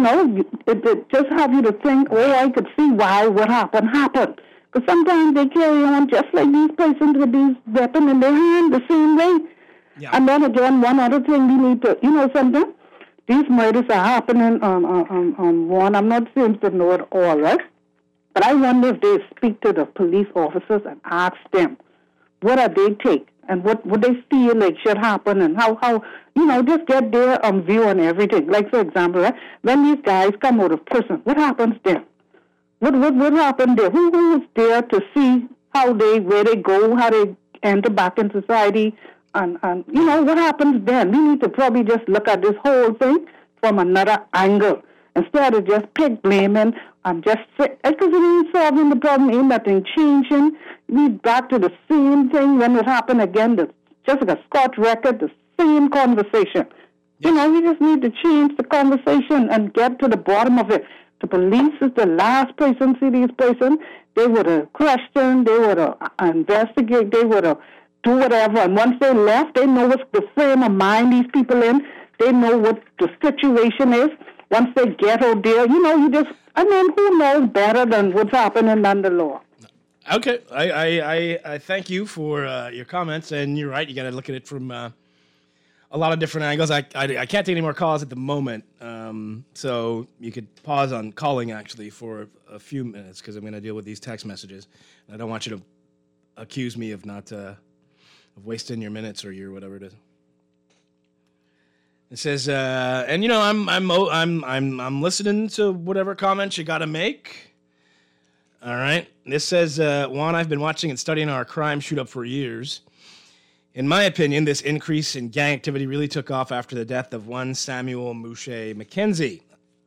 just have you to think, I could see why what happened. Because sometimes they carry on just like these persons with these weapons in their hand the same way. Yeah. And then again, one other thing we need to, something? These murders are happening on one. I'm not saying to know it all, right? But I wonder if they speak to the police officers and ask them, what are they take? And what they feel like should happen and how just get their view on everything. Like, for example, right, when these guys come out of prison, what happens then? What happened there? Who was there to see where they go, how they enter back in society, and what happens then? We need to probably just look at this whole thing from another angle instead of just pick blaming and just say, because it ain't solving the problem, ain't nothing changing. We back to the same thing when it happened again, just like a Scott record, the same conversation. Yes. We just need to change the conversation and get to the bottom of it. The police is the last person see these persons. They would have questioned, they would have investigate, they would have do whatever. And once they left, they know what's the frame of mind these people in. They know what the situation is. Once they get out there, who knows better than what's happening under law? Okay, I thank you for your comments, and you're right. You got to look at it from a lot of different angles. I can't take any more calls at the moment, so you could pause on calling actually for a few minutes because I'm going to deal with these text messages. And I don't want you to accuse me of not of wasting your minutes or your whatever it is. It says, I'm listening to whatever comments you got to make. All right. This says, Juan, I've been watching and studying our crime shoot-up for years. In my opinion, this increase in gang activity really took off after the death of one Samuel Mouche McKenzie.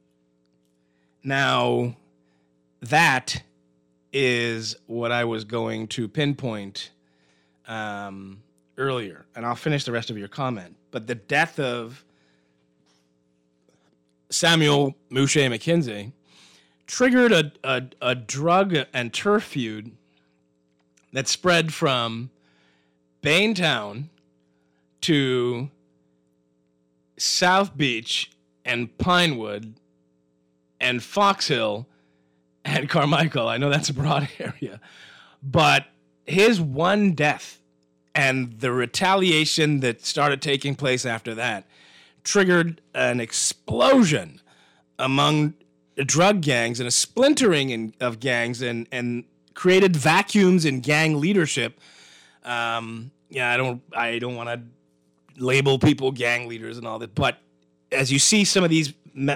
Now, that is what I was going to pinpoint earlier, and I'll finish the rest of your comment. But the death of Samuel Mouche McKenzie triggered a drug and turf feud that spread from Baintown to South Beach and Pinewood and Fox Hill and Carmichael. I know that's a broad area. But his one death and the retaliation that started taking place after that triggered an explosion among drug gangs and a splintering of gangs and created vacuums in gang leadership. I don't want to label people gang leaders and all that, but as you see some of these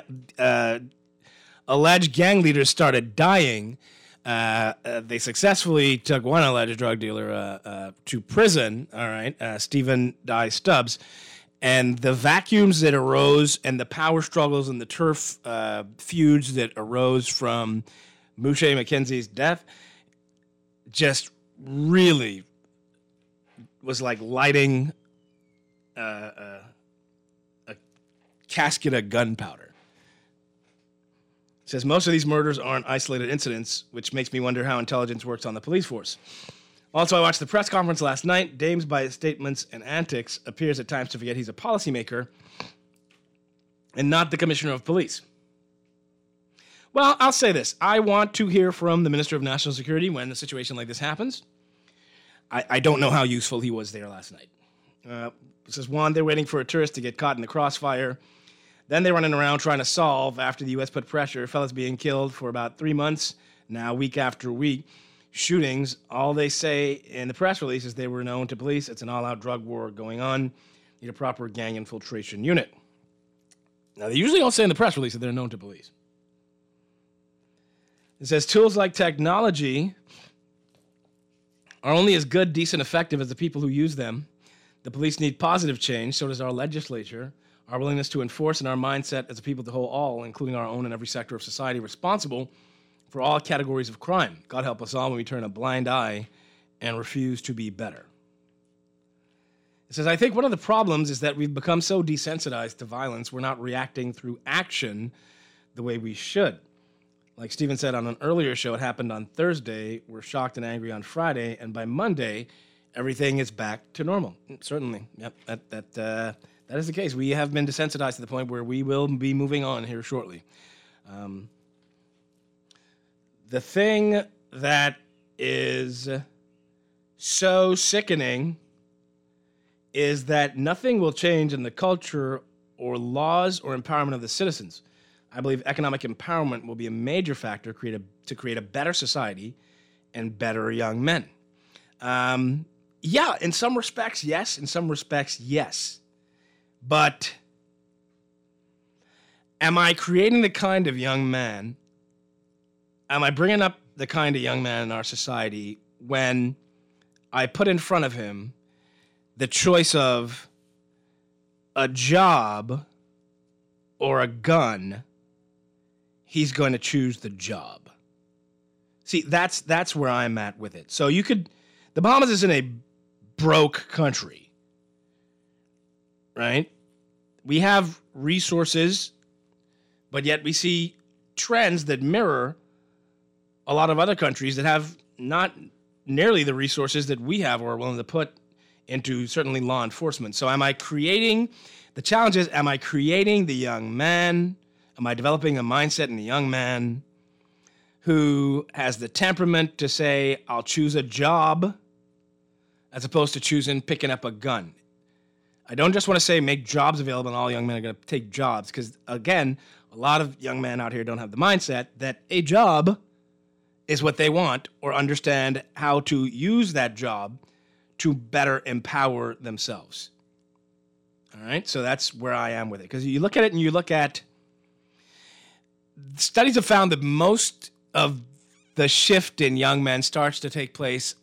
alleged gang leaders started dying, they successfully took one alleged drug dealer to prison, all right, Stephen Dye Stubbs, and the vacuums that arose and the power struggles and the turf feuds that arose from Mouche McKenzie's death just really was like lighting a casket of gunpowder. It says most of these murders aren't isolated incidents, which makes me wonder how intelligence works on the police force. Also, I watched the press conference last night. Dames, by his statements and antics, appears at times to forget he's a policymaker and not the commissioner of police. Well, I'll say this. I want to hear from the Minister of National Security when a situation like this happens. I don't know how useful he was there last night. It says, one, they're waiting for a tourist to get caught in the crossfire. Then they're running around trying to solve, after the U.S. put pressure, fellas being killed for about 3 months, now week after week. Shootings, all they say in the press release is they were known to police. It's an all-out drug war going on. Need a proper gang infiltration unit. Now, they usually don't say in the press release that they're known to police. It says tools like technology are only as good, decent, effective as the people who use them. The police need positive change, so does our legislature. Our willingness to enforce and our mindset as a people to hold all, including our own and every sector of society, responsible for all categories of crime. God help us all when we turn a blind eye and refuse to be better. It says, I think one of the problems is that we've become so desensitized to violence, we're not reacting through action the way we should. Like Stephen said on an earlier show, it happened on Thursday. We're shocked and angry on Friday, and by Monday, everything is back to normal. Certainly, yep, that is the case. We have been desensitized to the point where we will be moving on here shortly. The thing that is so sickening is that nothing will change in the culture or laws or empowerment of the citizens. I believe economic empowerment will be a major factor to create a better society and better young men. Yeah, in some respects, yes. In some respects, yes. But am I creating the kind of young man, am I bringing up the kind of young man in our society when I put in front of him the choice of a job or a gun? He's going to choose the job. See, that's where I'm at with it. So the Bahamas isn't a broke country, right? We have resources, but yet we see trends that mirror a lot of other countries that have not nearly the resources that we have or are willing to put into certainly law enforcement. So the challenge is, am I creating the young man? Am I developing a mindset in the young man who has the temperament to say, I'll choose a job as opposed to picking up a gun? I don't just want to say make jobs available and all young men are going to take jobs, because, again, a lot of young men out here don't have the mindset that a job is what they want or understand how to use that job to better empower themselves. All right? So that's where I am with it. Because you look at it and you look at studies have found that most of the shift in young men starts to take place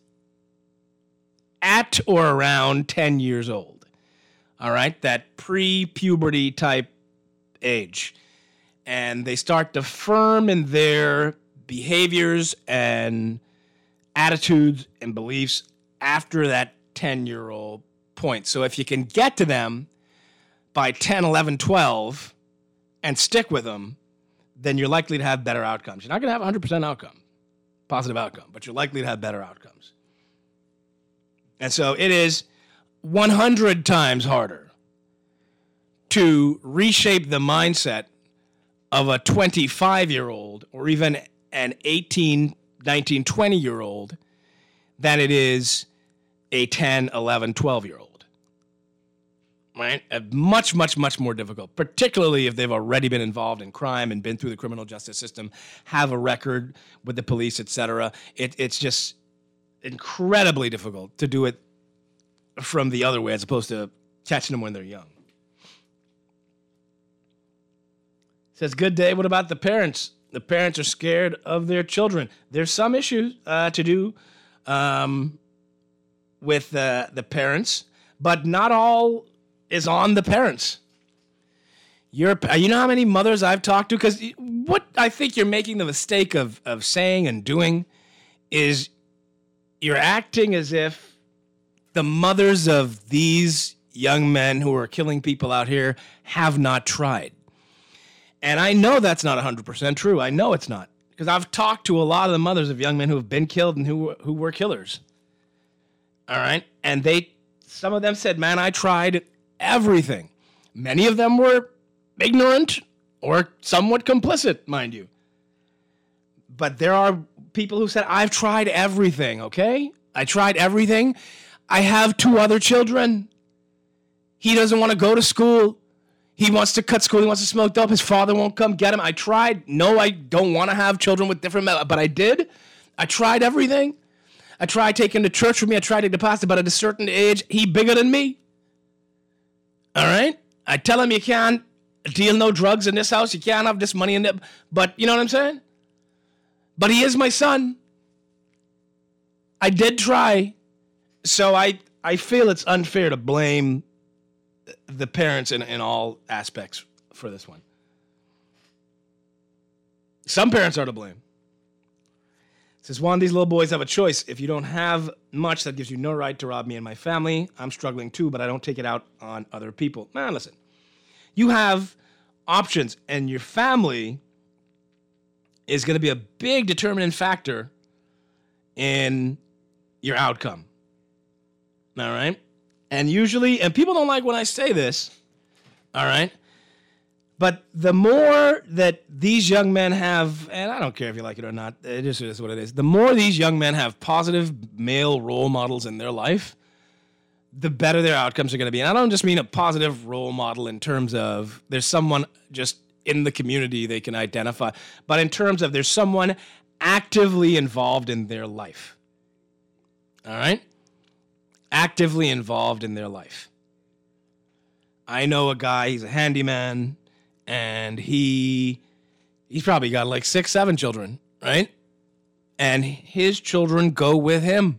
at or around 10 years old. All right? That pre-puberty type age. And they start to firm in their behaviors and attitudes and beliefs after that 10-year-old point. So if you can get to them by 10, 11, 12 and stick with them, then you're likely to have better outcomes. You're not going to have 100% outcome, positive outcome, but you're likely to have better outcomes. And so it is 100 times harder to reshape the mindset of a 25-year-old or even an 18, 19, 20-year-old than it is a 10, 11, 12-year-old. Right? Much, much, much more difficult, particularly if they've already been involved in crime and been through the criminal justice system, have a record with the police, etc. It's just incredibly difficult to do it from the other way as opposed to catching them when they're young. Says, good day. What about the parents? The parents are scared of their children. There's some issues to do with the parents, but not all is on the parents. You know how many mothers I've talked to? Because what I think you're making the mistake of saying and doing is you're acting as if the mothers of these young men who are killing people out here have not tried. And I know that's not 100% true. I know it's not. Because I've talked to a lot of the mothers of young men who have been killed and who were killers. All right? And some of them said, man, I tried everything. Many of them were ignorant or somewhat complicit, mind you. But there are people who said, I've tried everything, okay? I tried everything. I have 2 other children. He doesn't want to go to school. He wants to cut school. He wants to smoke dope. His father won't come get him. I tried. No, I don't want to have children with different men, but I did. I tried everything. I tried taking him to church with me. I tried to deposit, but at a certain age, he bigger than me. All right? I tell him you can't deal no drugs in this house. You can't have this money in there. But you know what I'm saying? But he is my son. I did try. So I feel it's unfair to blame the parents in all aspects for this one. Some parents are to blame. It says, one, these little boys have a choice. If you don't have much, that gives you no right to rob me and my family. I'm struggling too, but I don't take it out on other people. Man, listen. You have options, and your family is going to be a big determining factor in your outcome. All right? And usually, and people don't like when I say this, all right? But the more that these young men have, and I don't care if you like it or not, it just is what it is. The more these young men have positive male role models in their life, the better their outcomes are going to be. And I don't just mean a positive role model in terms of there's someone just in the community they can identify, but in terms of there's someone actively involved in their life. All right? Actively involved in their life. I know a guy, he's a handyman, and he's probably got like 6, 7 children, right? And his children go with him.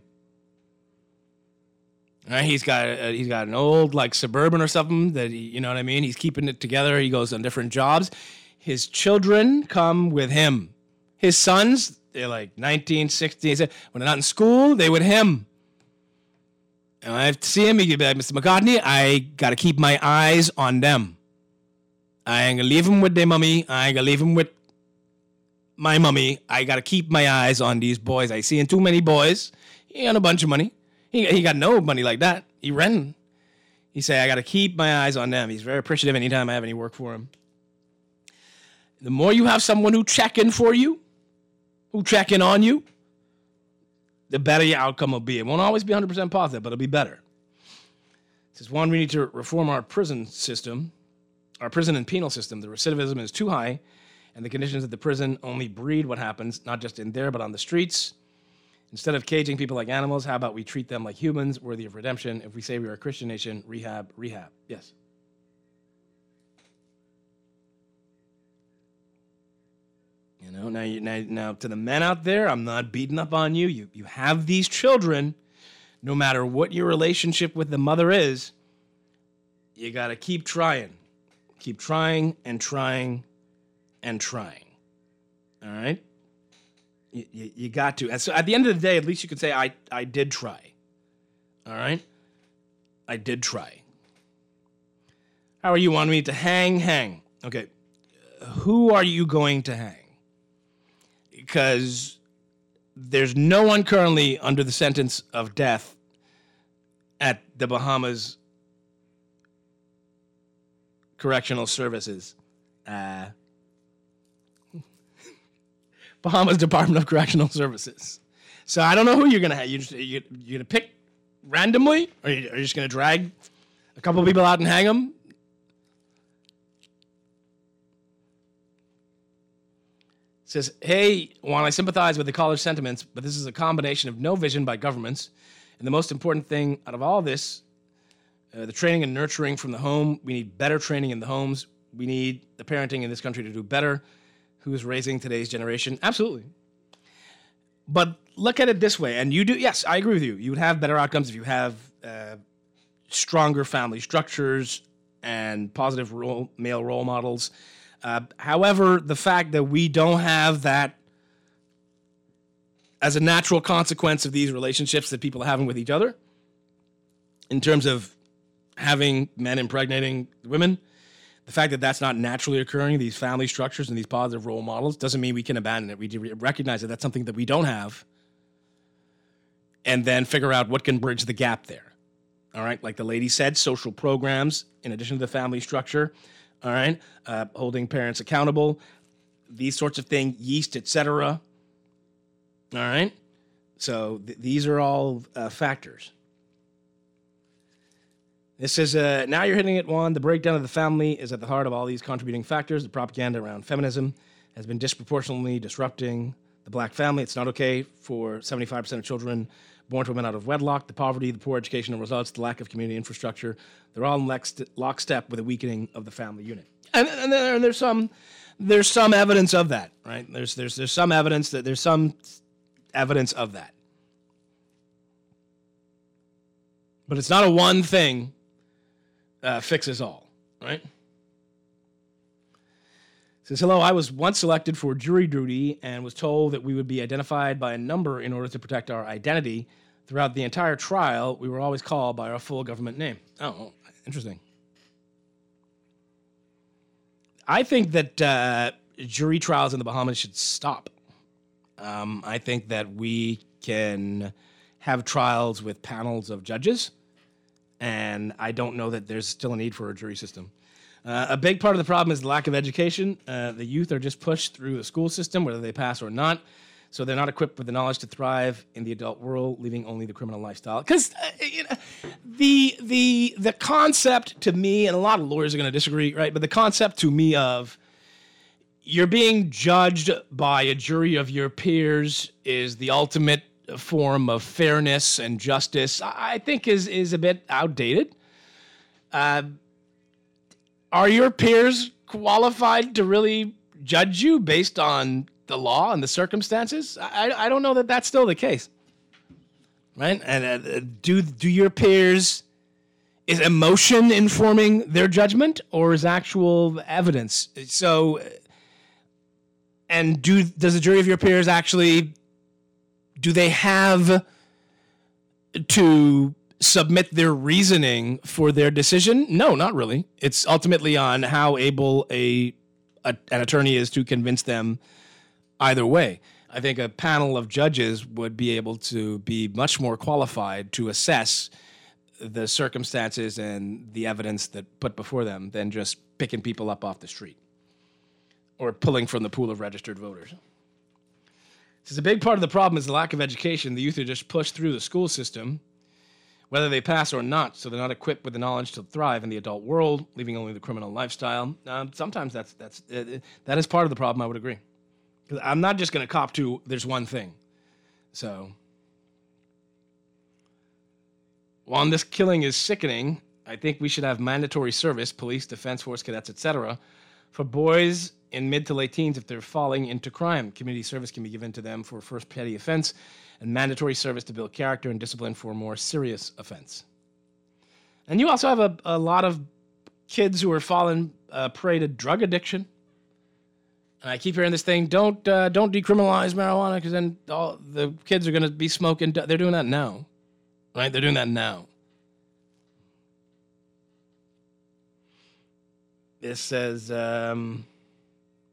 Right? He's got an old like Suburban or something that you know what I mean? He's keeping it together. He goes on different jobs. His children come with him. His sons, they're like 19, 16. When they're not in school, they with him. And I have to see him. He'd be like, Mr. McCartney, I got to keep my eyes on them. I ain't going to leave them with their mommy. I ain't going to leave them with my mommy. I got to keep my eyes on these boys. I see too many boys. He got a bunch of money. He got no money like that. He renting. He say, I got to keep my eyes on them. He's very appreciative anytime I have any work for him. The more you have someone who check in for you, who check in on you, the better your outcome will be. It won't always be 100% positive, but it'll be better. It says, one, we need to reform our prison system, our prison and penal system. The recidivism is too high, and the conditions at the prison only breed what happens, not just in there, but on the streets. Instead of caging people like animals, how about we treat them like humans, worthy of redemption? If we say we are a Christian nation, rehab. Yes. You know, now to the men out there, I'm not beating up on you. You have these children. No matter what your relationship with the mother is, you got to keep trying. Keep trying and trying and trying. All right? You got to. And so at the end of the day, at least you could say, I did try. All right? I did try. How are you? Want me to hang? Okay. who are you going to hang? Because there's no one currently under the sentence of death at the Bahamas Correctional Services. Bahamas Department of Correctional Services. So I don't know who you're going to have. You're going to pick randomly? Or are you just going to drag a couple of people out and hang them? It says, hey, Juan, I sympathize with the caller's sentiments, but this is a combination of no vision by governments. And the most important thing out of all this, the training and nurturing from the home. We need better training in the homes. We need the parenting in this country to do better. Who's raising today's generation? Absolutely. But look at it this way, and you do, yes, I agree with you. You would have better outcomes if you have stronger family structures and positive male role models. However, the fact that we don't have that as a natural consequence of these relationships that people are having with each other, in terms of having men impregnating women, the fact that that's not naturally occurring, these family structures and these positive role models, doesn't mean we can abandon it. We recognize that that's something that we don't have, and then figure out what can bridge the gap there. All right, like the lady said, social programs in addition to the family structure. All right, holding parents accountable, these sorts of things, yeast, etc. All right, so these are all factors. It says, now you're hitting it, Juan. The breakdown of the family is at the heart of all these contributing factors. The propaganda around feminism has been disproportionately disrupting the black family. It's not okay for 75% of children born to women out of wedlock. The poverty, the poor educational results, the lack of community infrastructure, they're all in lockstep with a weakening of the family unit. And there's some evidence of that, right? There's some evidence that there's some evidence of that. But it's not a one thing fixes all, right? It says, hello, I was once selected for jury duty and was told that we would be identified by a number in order to protect our identity. Throughout the entire trial, we were always called by our full government name. Oh, interesting. I think that jury trials in the Bahamas should stop. I think that we can have trials with panels of judges, and I don't know that there's still a need for a jury system. A big part of the problem is the lack of education. The youth are just pushed through the school system, whether they pass or not, so they're not equipped with the knowledge to thrive in the adult world, leaving only the criminal lifestyle. Because the concept to me, and a lot of lawyers are going to disagree, right? But the concept to me of you're being judged by a jury of your peers is the ultimate form of fairness and justice, I think is a bit outdated. Are your peers qualified to really judge you based on the law and the circumstances? I don't know that that's still the case, right? And do your peers, is emotion informing their judgment, or is actual evidence? So, and does the jury of your peers actually, do they have to submit their reasoning for their decision? No, not really. It's ultimately on how able an attorney is to convince them either way. I think a panel of judges would be able to be much more qualified to assess the circumstances and the evidence that put before them than just picking people up off the street or pulling from the pool of registered voters. Because a big part of the problem is the lack of education. The youth are just pushed through the school system, whether they pass or not, so they're not equipped with the knowledge to thrive in the adult world, leaving only the criminal lifestyle. Sometimes that is part of the problem, I would agree. Because I'm not just going to cop to there's one thing. So, while this killing is sickening, I think we should have mandatory service, police, defense force, cadets, etc., for boys in mid to late teens if they're falling into crime. Community service can be given to them for first petty offense, and mandatory service to build character and discipline for a more serious offense. And you also have a lot of kids who are falling prey to drug addiction. And I keep hearing this thing, don't decriminalize marijuana, because then all the kids are going to be smoking. They're doing that now, right? They're doing that now. It says,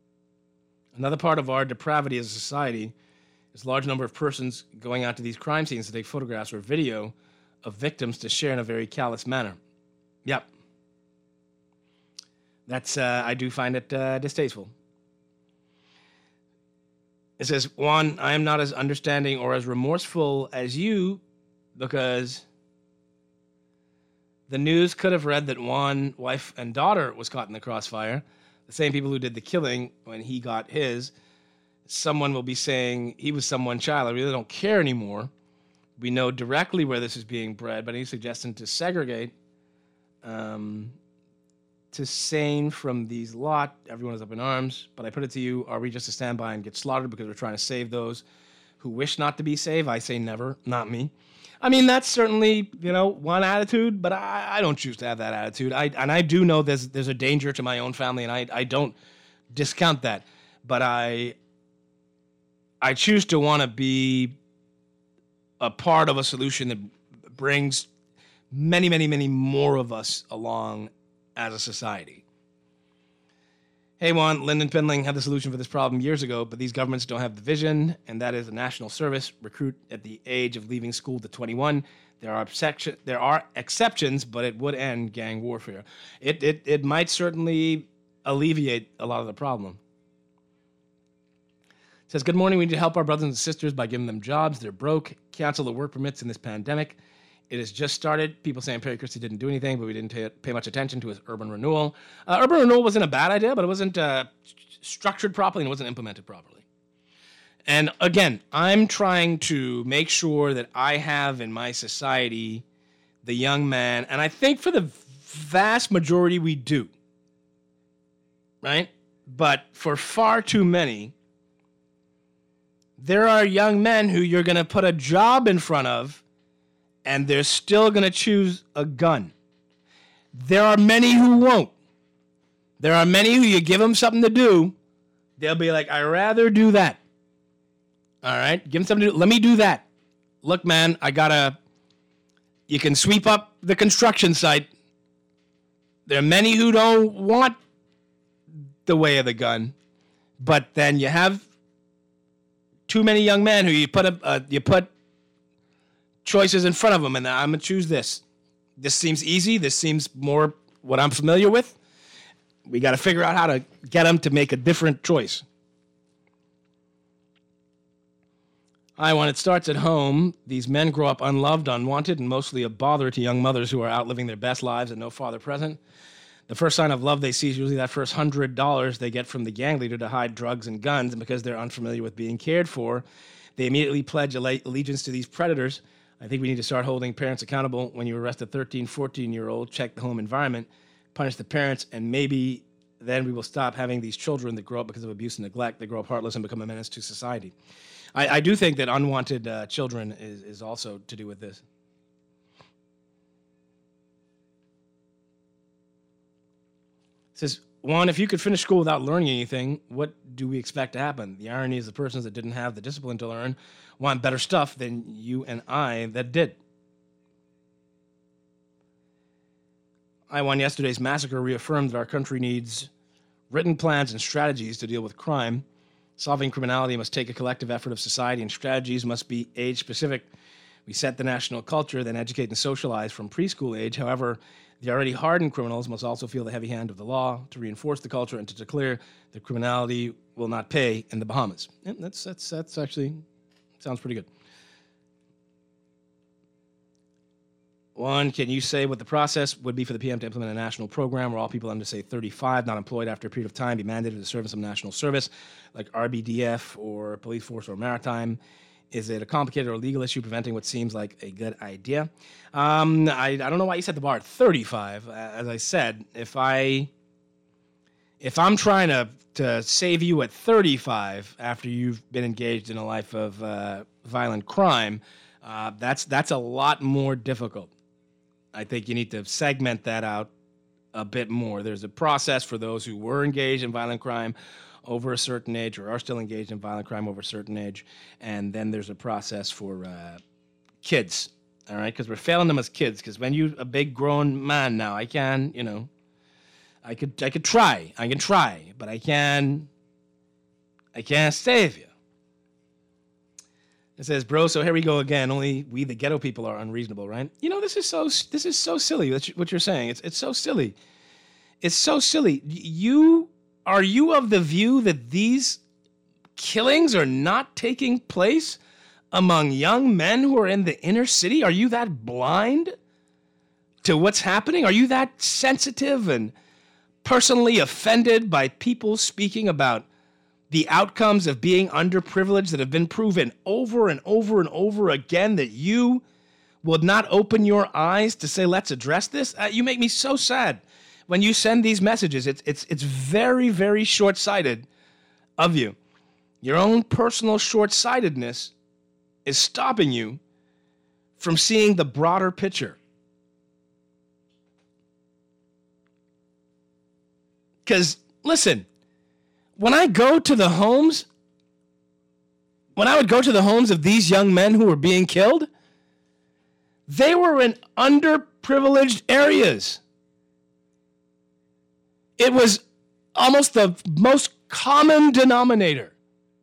Another part of our depravity as a society is a large number of persons going out to these crime scenes to take photographs or video of victims to share in a very callous manner. Yep. That's, I do find it distasteful. It says, Juan, I am not as understanding or as remorseful as you because the news could have read that Juan, wife and daughter, was caught in the crossfire. The same people who did the killing when he got his. Someone will be saying he was someone's child. I really don't care anymore. We know directly where this is being bred, but he's suggesting to segregate to sane from these lot. Everyone is up in arms. But I put it to you, are we just to stand by and get slaughtered because we're trying to save those who wish not to be saved? I say never, not me. I mean, that's certainly, one attitude, but I don't choose to have that attitude. I do know there's a danger to my own family, and I don't discount that. But I choose to want to be a part of a solution that brings many, many, many more of us along as a society. Hey, Juan, Lyndon Pindling had the solution for this problem years ago, but these governments don't have the vision, and that is a national service. Recruit at the age of leaving school to 21. There are exceptions, but it would end gang warfare. It might certainly alleviate a lot of the problem. It says, good morning. We need to help our brothers and sisters by giving them jobs. They're broke. Cancel the work permits in this pandemic. It has just started. People saying Perry Christie didn't do anything, but we didn't pay much attention to his urban renewal. Urban renewal wasn't a bad idea, but it wasn't structured properly and it wasn't implemented properly. And again, I'm trying to make sure that I have in my society the young man, and I think for the vast majority we do, right? But for far too many, there are young men who you're going to put a job in front of and they're still going to choose a gun. There are many who won't. There are many who you give them something to do, they'll be like, I'd rather do that. All right? Give them something to do. Let me do that. Look, man, you can sweep up the construction site. There are many who don't want the way of the gun, but then you have too many young men who you put choices in front of them, and I'm going to choose this. This seems easy. This seems more what I'm familiar with. We got to figure out how to get them to make a different choice. When it starts at home, these men grow up unloved, unwanted, and mostly a bother to young mothers who are out living their best lives and no father present. The first sign of love they see is usually that first $100 they get from the gang leader to hide drugs and guns, and because they're unfamiliar with being cared for, they immediately pledge allegiance to these predators. I think we need to start holding parents accountable. When you arrest a 13, 14-year-old, check the home environment, punish the parents, and maybe then we will stop having these children that grow up because of abuse and neglect. They grow up heartless and become a menace to society. I do think that unwanted children is also to do with this. It says, Juan, if you could finish school without learning anything, what do we expect to happen? The irony is the persons that didn't have the discipline to learn want better stuff than you and I that did. Yesterday's massacre reaffirmed that our country needs written plans and strategies to deal with crime. Solving criminality must take a collective effort of society, and strategies must be age-specific. We set the national culture, then educate and socialize from preschool age. However, the already hardened criminals must also feel the heavy hand of the law to reinforce the culture and to declare that criminality will not pay in the Bahamas. Yeah, that's actually sounds pretty good. One, can you say what the process would be for the PM to implement a national program where all people under, say, 35, not employed after a period of time, be mandated to serve in some national service, like RBDF or police force or maritime? Is it a complicated or legal issue preventing what seems like a good idea? I don't know why you set the bar at 35. As I said, if I'm trying to save you at 35 after you've been engaged in a life of violent crime, that's a lot more difficult. I think you need to segment that out a bit more. There's a process for those who were engaged in violent crime over a certain age or are still engaged in violent crime over a certain age, and then there's a process for kids, all right? Because we're failing them as kids, because when you're a big grown man now, I can try, but I can't save you. It says, bro, so here we go again. Only we, the ghetto people, are unreasonable, right? You know, this is so silly, what you're saying. It's so silly. It's so silly. Are you of the view that these killings are not taking place among young men who are in the inner city? Are you that blind to what's happening? Are you that sensitive and personally offended by people speaking about the outcomes of being underprivileged that have been proven over and over and over again, that you will not open your eyes to say, let's address this? You make me so sad when you send these messages. It's very, very short-sighted of you. Your own personal short-sightedness is stopping you from seeing the broader picture. Because, listen, when I would go to the homes of these young men who were being killed, they were in underprivileged areas. It was almost the most common denominator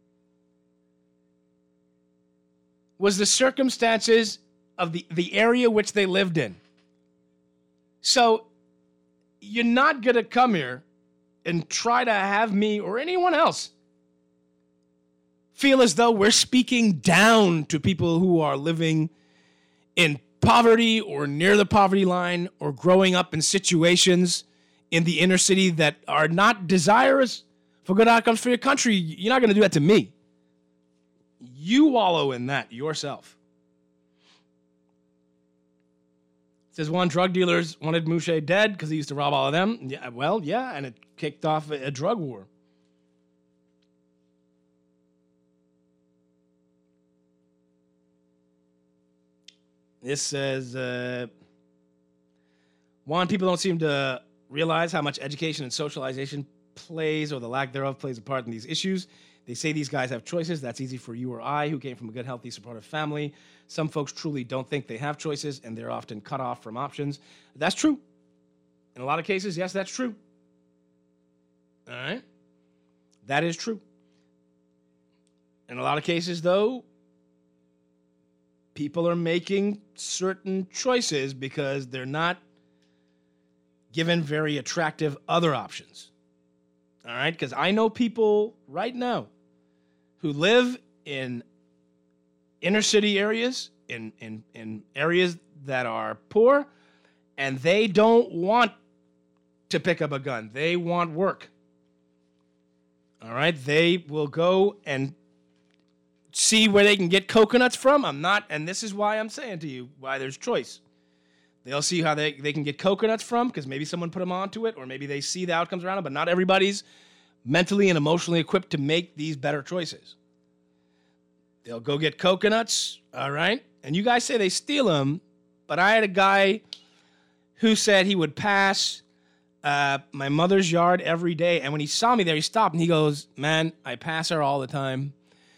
was the circumstances of the area which they lived in. So you're not going to come here and try to have me or anyone else feel as though we're speaking down to people who are living in poverty or near the poverty line or growing up in situations in the inner city that are not desirous for good outcomes for your country. You're not going to do that to me. You wallow in that yourself. It says one, drug dealers wanted Mouche dead because he used to rob all of them. Yeah, well, yeah, and it kicked off a drug war. This says, one, people don't seem to realize how much education and socialization plays, or the lack thereof plays a part in these issues. They say these guys have choices. That's easy for you or I, who came from a good, healthy, supportive family. Some folks truly don't think they have choices, and they're often cut off from options. That's true. In a lot of cases, yes, that's true. All right? That is true. In a lot of cases, though, people are making certain choices because they're not given very attractive other options. All right? Because I know people right now who live in inner city areas, in areas that are poor, and they don't want to pick up a gun. They want work. All right? They will go and see where they can get coconuts from. And this is why I'm saying to you, why there's choice. They'll see how they can get coconuts from, because maybe someone put them onto it, or maybe they see the outcomes around it, but not everybody's mentally and emotionally equipped to make these better choices. They'll go get coconuts, all right? And you guys say they steal them, but I had a guy who said he would pass my mother's yard every day, and when he saw me there, he stopped, and he goes, man, I pass her all the time.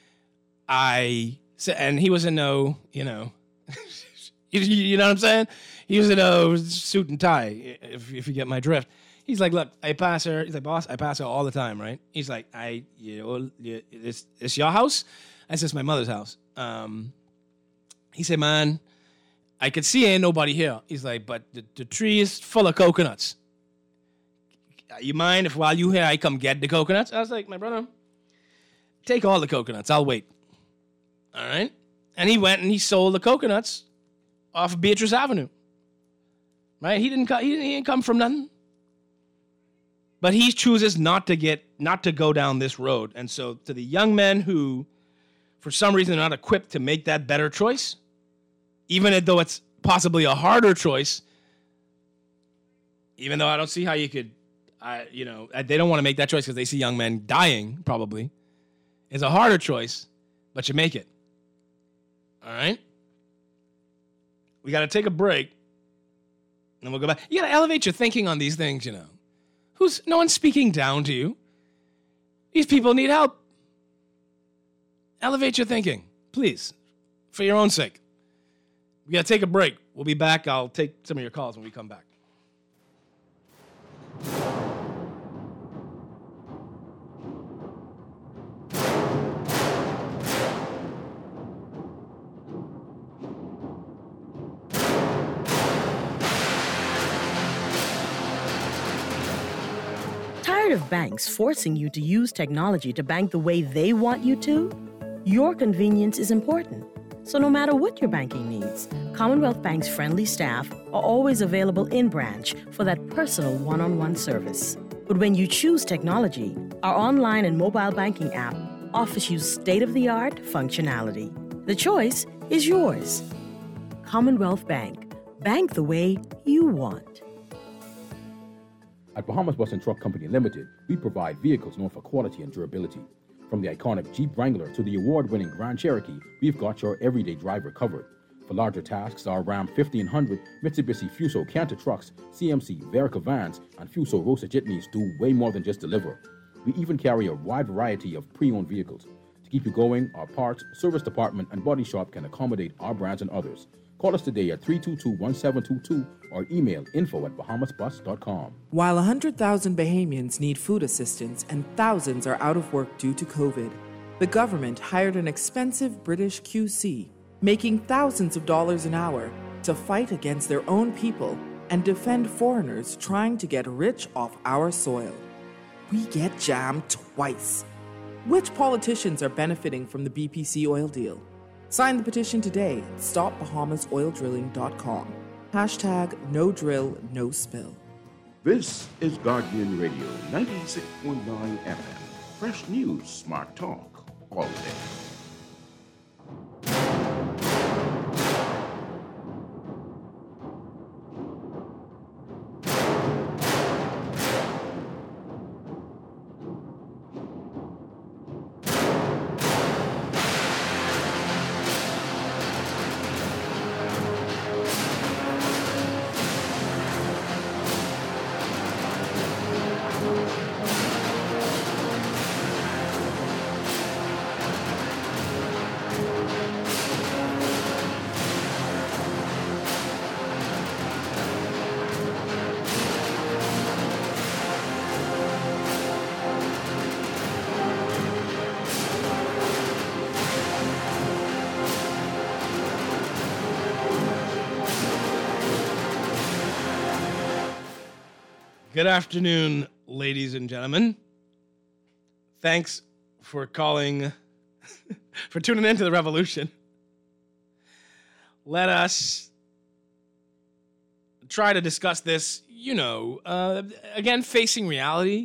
And he was in no, you know what I'm saying? He was in a suit and tie, if you get my drift. He's like, look, I pass her. He's like, boss, I pass her all the time, right? He's like, it's your house? I said, it's my mother's house. He said, man, I could see ain't nobody here. He's like, but the tree is full of coconuts. You mind if while you here, I come get the coconuts? I was like, my brother, take all the coconuts. I'll wait. All right? And he went and he sold the coconuts off of Beatrice Avenue. Right? He didn't come from nothing. But he chooses not to go down this road. And so to the young men who, for some reason, are not equipped to make that better choice, even though it's possibly a harder choice, even though I don't see how you could, they don't want to make that choice because they see young men dying, probably. It's a harder choice, but you make it. All right? We got to take a break, and then we'll go back. You got to elevate your thinking on these things, you know. No one's speaking down to you. These people need help. Elevate your thinking, please, for your own sake. We got to take a break. We'll be back. I'll take some of your calls when we come back. Tired of banks forcing you to use technology to bank the way they want you to? Your convenience is important. So no matter what your banking needs, Commonwealth Bank's friendly staff are always available in branch for that personal one-on-one service. But when you choose technology, our online and mobile banking app offers you state-of-the-art functionality. The choice is yours. Commonwealth Bank. Bank the way you want. At Bahamas Bus and Truck Company Limited, we provide vehicles known for quality and durability. From the iconic Jeep Wrangler to the award-winning Grand Cherokee, we've got your everyday driver covered. For larger tasks, our Ram 1500, Mitsubishi Fuso Canter trucks, CMC Verica vans, and Fuso Rosa jitneys do way more than just deliver. We even carry a wide variety of pre-owned vehicles. To keep you going, our parts, service department, and body shop can accommodate our brands and others. Call us today at 322-1722 or email info@bahamasbus.com. While 100,000 Bahamians need food assistance and thousands are out of work due to COVID, the government hired an expensive British QC, making thousands of dollars an hour, to fight against their own people and defend foreigners trying to get rich off our soil. We get jammed twice. Which politicians are benefiting from the BPC oil deal? Sign the petition today at stopbahamasoildrilling.com. #No drill, no spill. This is Guardian Radio 96.9 FM. Fresh news, smart talk, all day. Good afternoon, ladies and gentlemen. Thanks for calling, for tuning into the revolution. Let us try to discuss this, again, facing reality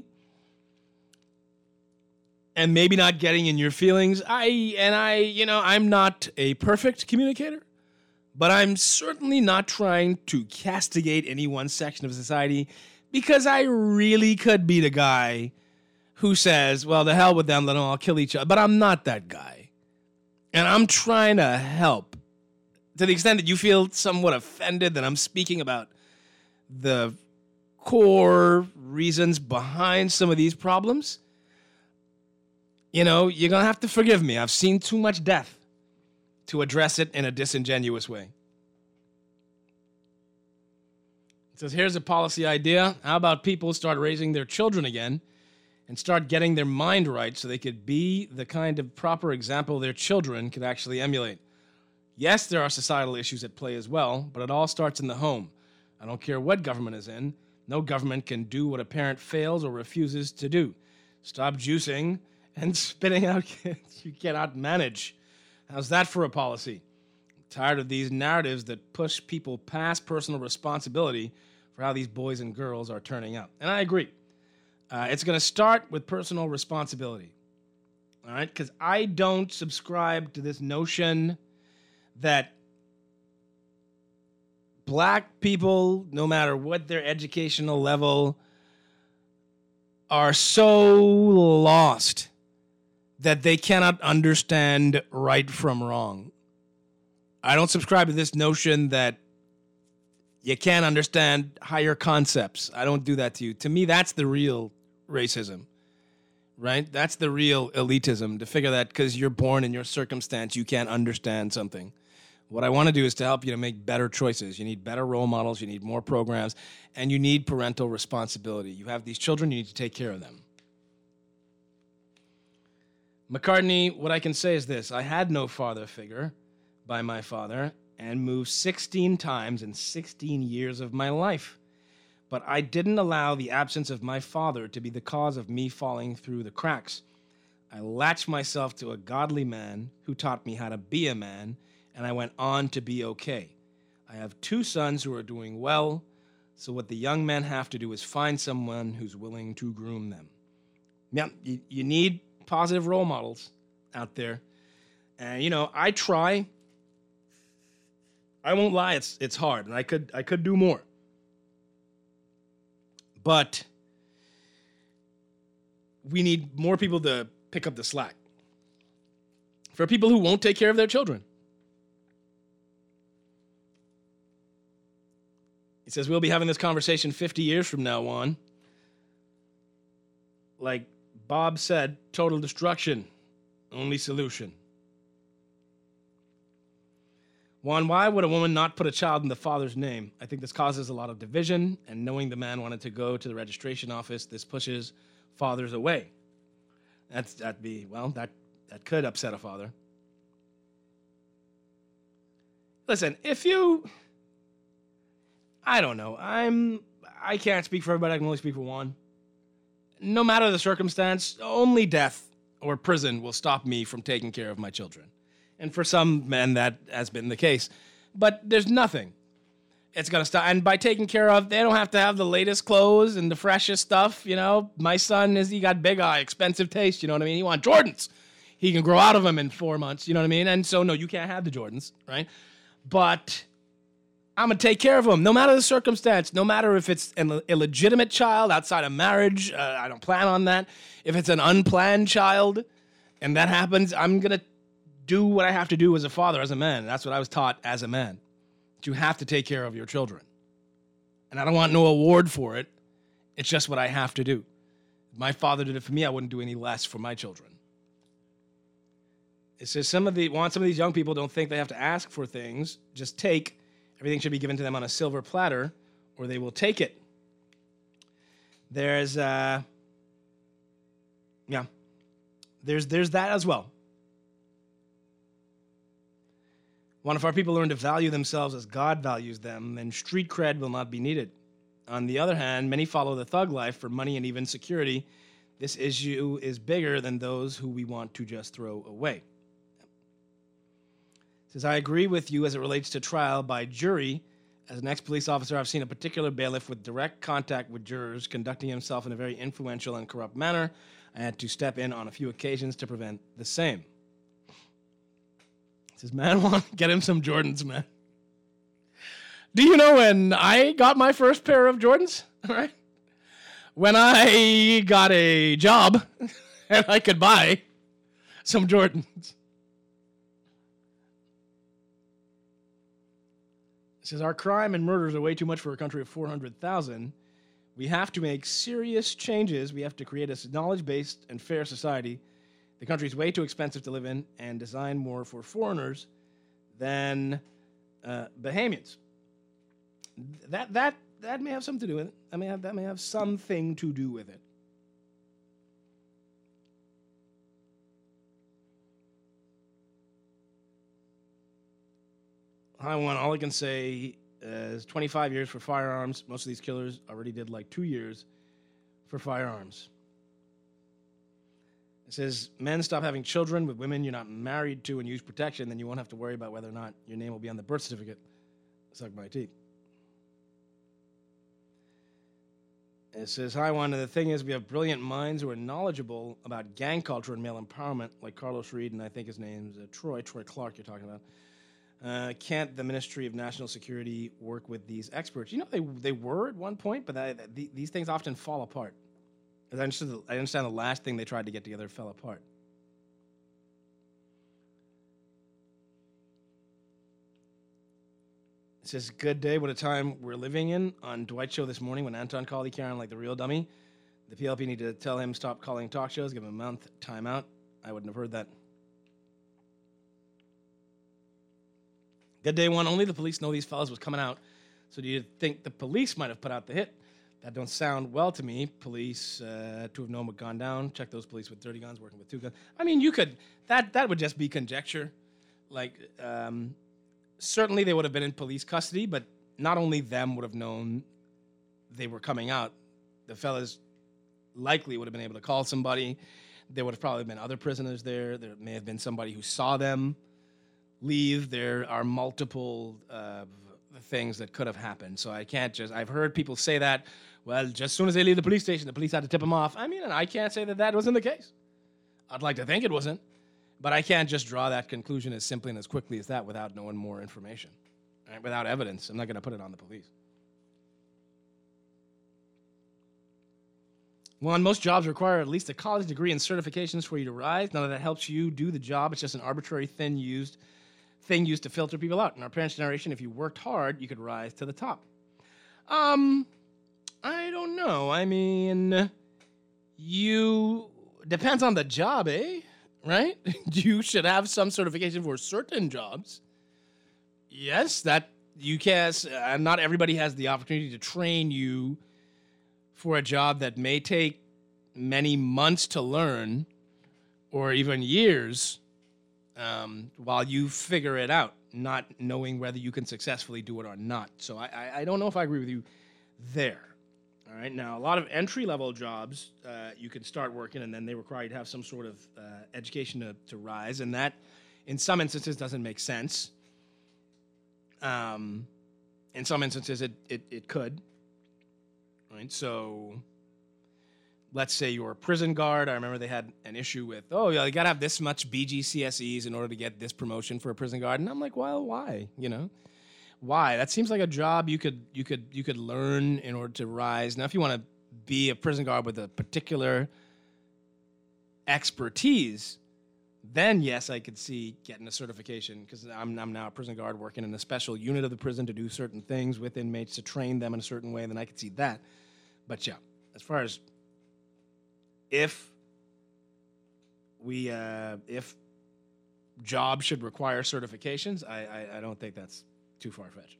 and maybe not getting in your feelings. I'm not a perfect communicator, but I'm certainly not trying to castigate any one section of society, because I really could be the guy who says, well, the hell with them, let them all kill each other. But I'm not that guy. And I'm trying to help. To the extent that you feel somewhat offended that I'm speaking about the core reasons behind some of these problems, you're going to have to forgive me. I've seen too much death to address it in a disingenuous way. It says, here's a policy idea. How about people start raising their children again and start getting their mind right so they could be the kind of proper example their children could actually emulate? Yes, there are societal issues at play as well, but it all starts in the home. I don't care what government is in. No government can do what a parent fails or refuses to do. Stop juicing and spitting out kids you cannot manage. How's that for a policy? Tired of these narratives that push people past personal responsibility for how these boys and girls are turning out. And I agree. It's going to start with personal responsibility. All right? Because I don't subscribe to this notion that black people, no matter what their educational level, are so lost that they cannot understand right from wrong. I don't subscribe to this notion that you can't understand higher concepts. I don't do that to you. To me, that's the real racism, right? That's the real elitism, to figure that because you're born in your circumstance, you can't understand something. What I want to do is to help you to make better choices. You need better role models, you need more programs, and you need parental responsibility. You have these children, you need to take care of them. McCartney, what I can say is this. I had no father figure by my father and moved 16 times in 16 years of my life. but I didn't allow the absence of my father to be the cause of me falling through the cracks. I latched myself to a godly man who taught me how to be a man, and I went on to be okay. I have 2 sons who are doing well, so what the young men have to do is find someone who's willing to groom them. Yeah, you need positive role models out there. And, you know, I try. I won't lie, it's hard, and I could do more. But we need more people to pick up the slack. For people who won't take care of their children. He says, we'll be having this conversation 50 years from now on. Like Bob said, total destruction, only solution. Juan, why would a woman not put a child in the father's name? I think this causes a lot of division, and knowing the man wanted to go to the registration office, this pushes fathers away. That could upset a father. Listen, I don't know. I can't speak for everybody. I can only speak for one. No matter the circumstance, only death or prison will stop me from taking care of my children. And for some men, that has been the case. But there's nothing. It's going to stop. And by taking care of, they don't have to have the latest clothes and the freshest stuff. You know, my son, he got big eye, expensive taste. You know what I mean? He wants Jordans. He can grow out of them in 4 months. You know what I mean? And so, no, you can't have the Jordans, right? But I'm going to take care of him, no matter the circumstance, no matter if it's an illegitimate child outside of marriage. I don't plan on that. If it's an unplanned child and that happens, I'm going to do what I have to do as a father, as a man. That's what I was taught as a man. You have to take care of your children. And I don't want no award for it. It's just what I have to do. If my father did it for me, I wouldn't do any less for my children. It says some of these young people don't think they have to ask for things. Just take. Everything should be given to them on a silver platter, or they will take it. There's that as well. One of our people learn to value themselves as God values them, then street cred will not be needed. On the other hand, many follow the thug life for money and even security. This issue is bigger than those who we want to just throw away. It says, I agree with you as it relates to trial by jury. As an ex-police officer, I've seen a particular bailiff with direct contact with jurors conducting himself in a very influential and corrupt manner. I had to step in on a few occasions to prevent the same. Says, man, want to get him some Jordans, man. Do you know when I got my first pair of Jordans? All right. When I got a job and I could buy some Jordans. It says, our crime and murders are way too much for a country of 400,000. We have to make serious changes. We have to create a knowledge-based and fair society. The country's way too expensive to live in and designed more for foreigners than Bahamians. That may have something to do with it. That may have something to do with it. All I can say is 25 years for firearms. Most of these killers already did like 2 years for firearms. It says, men, stop having children with women you're not married to and use protection, then you won't have to worry about whether or not your name will be on the birth certificate. Suck my teeth. It says, hi, Juan, and the thing is, we have brilliant minds who are knowledgeable about gang culture and male empowerment, like Carlos Reed, and I think his name's Troy Clark you're talking about. Can't the Ministry of National Security work with these experts? You know, they were at one point, but these things often fall apart. I understand the last thing they tried to get together fell apart. It says, good day, what a time we're living in. On Dwight's show this morning, when Anton called, he carried on like the real dummy. The PLP needed to tell him stop calling talk shows, give him a month timeout. I wouldn't have heard that. Good day one, only the police know these fellas was coming out. So do you think the police might have put out the hit? That don't sound well to me. Police, 2 have known what gone down. Check those police with 30 guns, working with 2 guns. I mean, you could, that would just be conjecture. Like, certainly they would have been in police custody, but not only them would have known they were coming out, the fellas likely would have been able to call somebody. There would have probably been other prisoners there. There may have been somebody who saw them leave. There are multiple things that could have happened. So I can't just, I've heard people say that, well, just as soon as they leave the police station, the police had to tip them off. I mean, and I can't say that that wasn't the case. I'd like to think it wasn't, but I can't just draw that conclusion as simply and as quickly as that without knowing more information, right? Without evidence. I'm not going to put it on the police. One, most jobs require at least a college degree and certifications for you to rise. None of that helps you do the job. It's just an arbitrary thing used to filter people out. In our parents' generation, if you worked hard, you could rise to the top. I don't know. I mean, depends on the job, eh? Right? You should have some certification for certain jobs. Yes, that you can't. Not everybody has the opportunity to train you for a job that may take many months to learn, or even years, while you figure it out, not knowing whether you can successfully do it or not. So I don't know if I agree with you there. All right. Now, a lot of entry-level jobs, you can start working, and then they require you to have some sort of education to rise, and that, in some instances, doesn't make sense. In some instances, it could. Right. So, let's say you're a prison guard. I remember they had an issue with, you got to have this much BGCSEs in order to get this promotion for a prison guard, and I'm like, well, why? Why? That seems like a job you could learn in order to rise. Now, if you want to be a prison guard with a particular expertise, then yes, I could see getting a certification, because I'm now a prison guard working in a special unit of the prison to do certain things with inmates, to train them in a certain way, then I could see that. But yeah, as far as if jobs should require certifications, I don't think that's too far-fetched.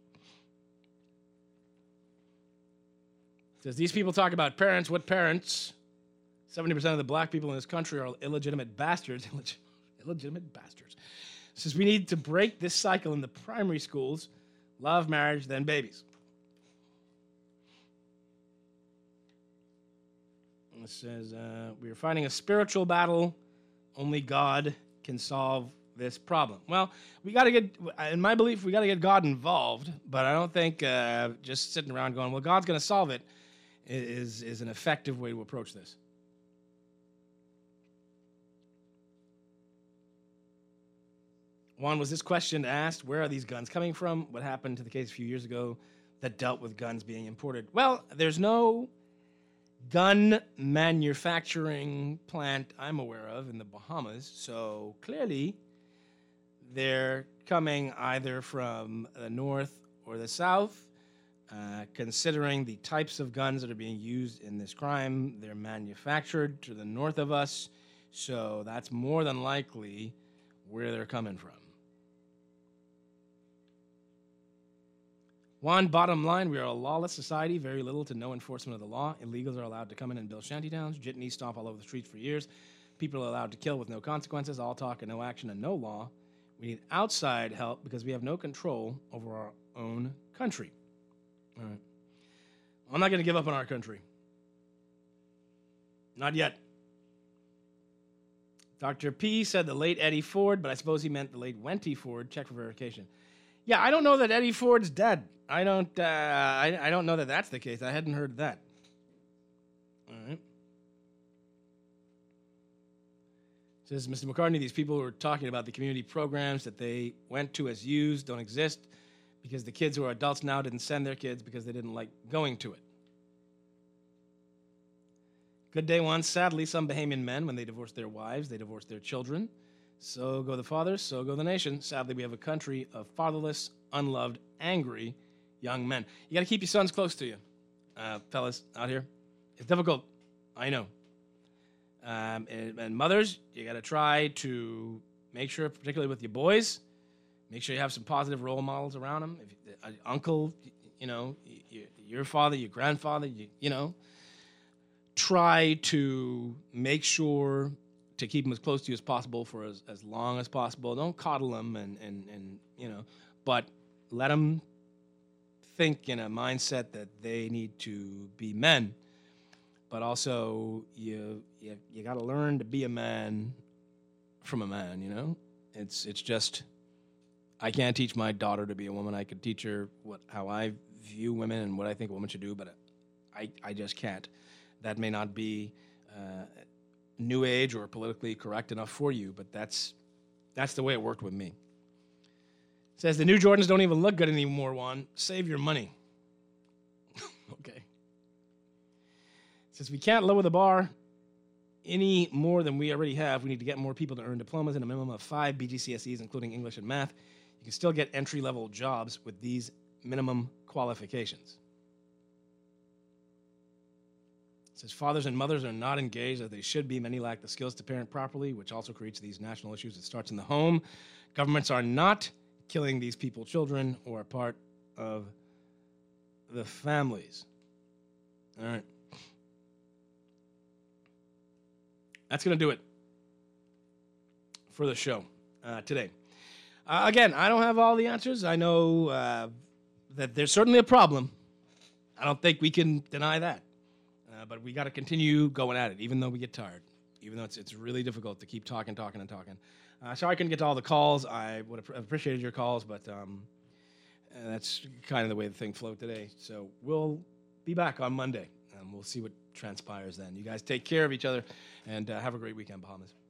Says, these people talk about parents. What parents? 70% of the black people in this country are illegitimate bastards. Illegitimate bastards. Says, we need to break this cycle in the primary schools. Love, marriage, then babies. It says, we are fighting a spiritual battle. Only God can solve this problem. Well, we got to get, in my belief, we got to get God involved, but I don't think just sitting around going, well, God's going to solve it is an effective way to approach this. One, was this question asked, where are these guns coming from? What happened to the case a few years ago that dealt with guns being imported? Well, there's no gun manufacturing plant I'm aware of in the Bahamas, so clearly they're coming either from the north or the south. Considering the types of guns that are being used in this crime, they're manufactured to the north of us, so that's more than likely where they're coming from. One, bottom line, we are a lawless society, very little to no enforcement of the law. Illegals are allowed to come in and build shantytowns, jitneys stomp all over the streets for years. People are allowed to kill with no consequences, all talk and no action and no law. We need outside help because we have no control over our own country. All right. I'm not going to give up on our country. Not yet. Dr. P said the late Eddie Ford, but I suppose he meant the late Wenty Ford. Check for verification. Yeah, I don't know that Eddie Ford's dead. I don't know that that's the case. I hadn't heard that. All right. Says Mr. McCartney, these people who are talking about the community programs that they went to as youths don't exist because the kids who are adults now didn't send their kids because they didn't like going to it. Good day one. Sadly, some Bahamian men, when they divorce their wives, they divorce their children. So go the fathers, so go the nation. Sadly, we have a country of fatherless, unloved, angry young men. You got to keep your sons close to you, fellas out here. It's difficult. I know. And mothers, you got to try to make sure, particularly with your boys, make sure you have some positive role models around them. If uncle, your father, your grandfather, try to make sure to keep them as close to you as possible for as long as possible. Don't coddle them and but let them think in a mindset that they need to be men, but also you got to learn to be a man from a man. You know, it's just I can't teach my daughter to be a woman. I could teach her how I view women and what I think a woman should do, but I just can't. That may not be new age or politically correct enough for you, but that's the way it worked with me. It says the new Jordans don't even look good anymore, Juan. Save your money. Okay. It says we can't lower the bar any more than we already have. We need to get more people to earn diplomas and a minimum of 5 BGCSEs, including English and math. You can still get entry-level jobs with these minimum qualifications. It says fathers and mothers are not engaged as they should be. Many lack the skills to parent properly, which also creates these national issues. It starts in the home. Governments are not killing these people, children, or a part of the families. All right. That's going to do it for the show today. Again, I don't have all the answers. I know that there's certainly a problem. I don't think we can deny that. But we got to continue going at it, even though we get tired, even though it's really difficult to keep talking. Sorry I couldn't get to all the calls. I would have appreciated your calls, but that's kind of the way the thing flowed today. So we'll be back on Monday, and we'll see what transpires then. You guys take care of each other, and have a great weekend, Bahamas.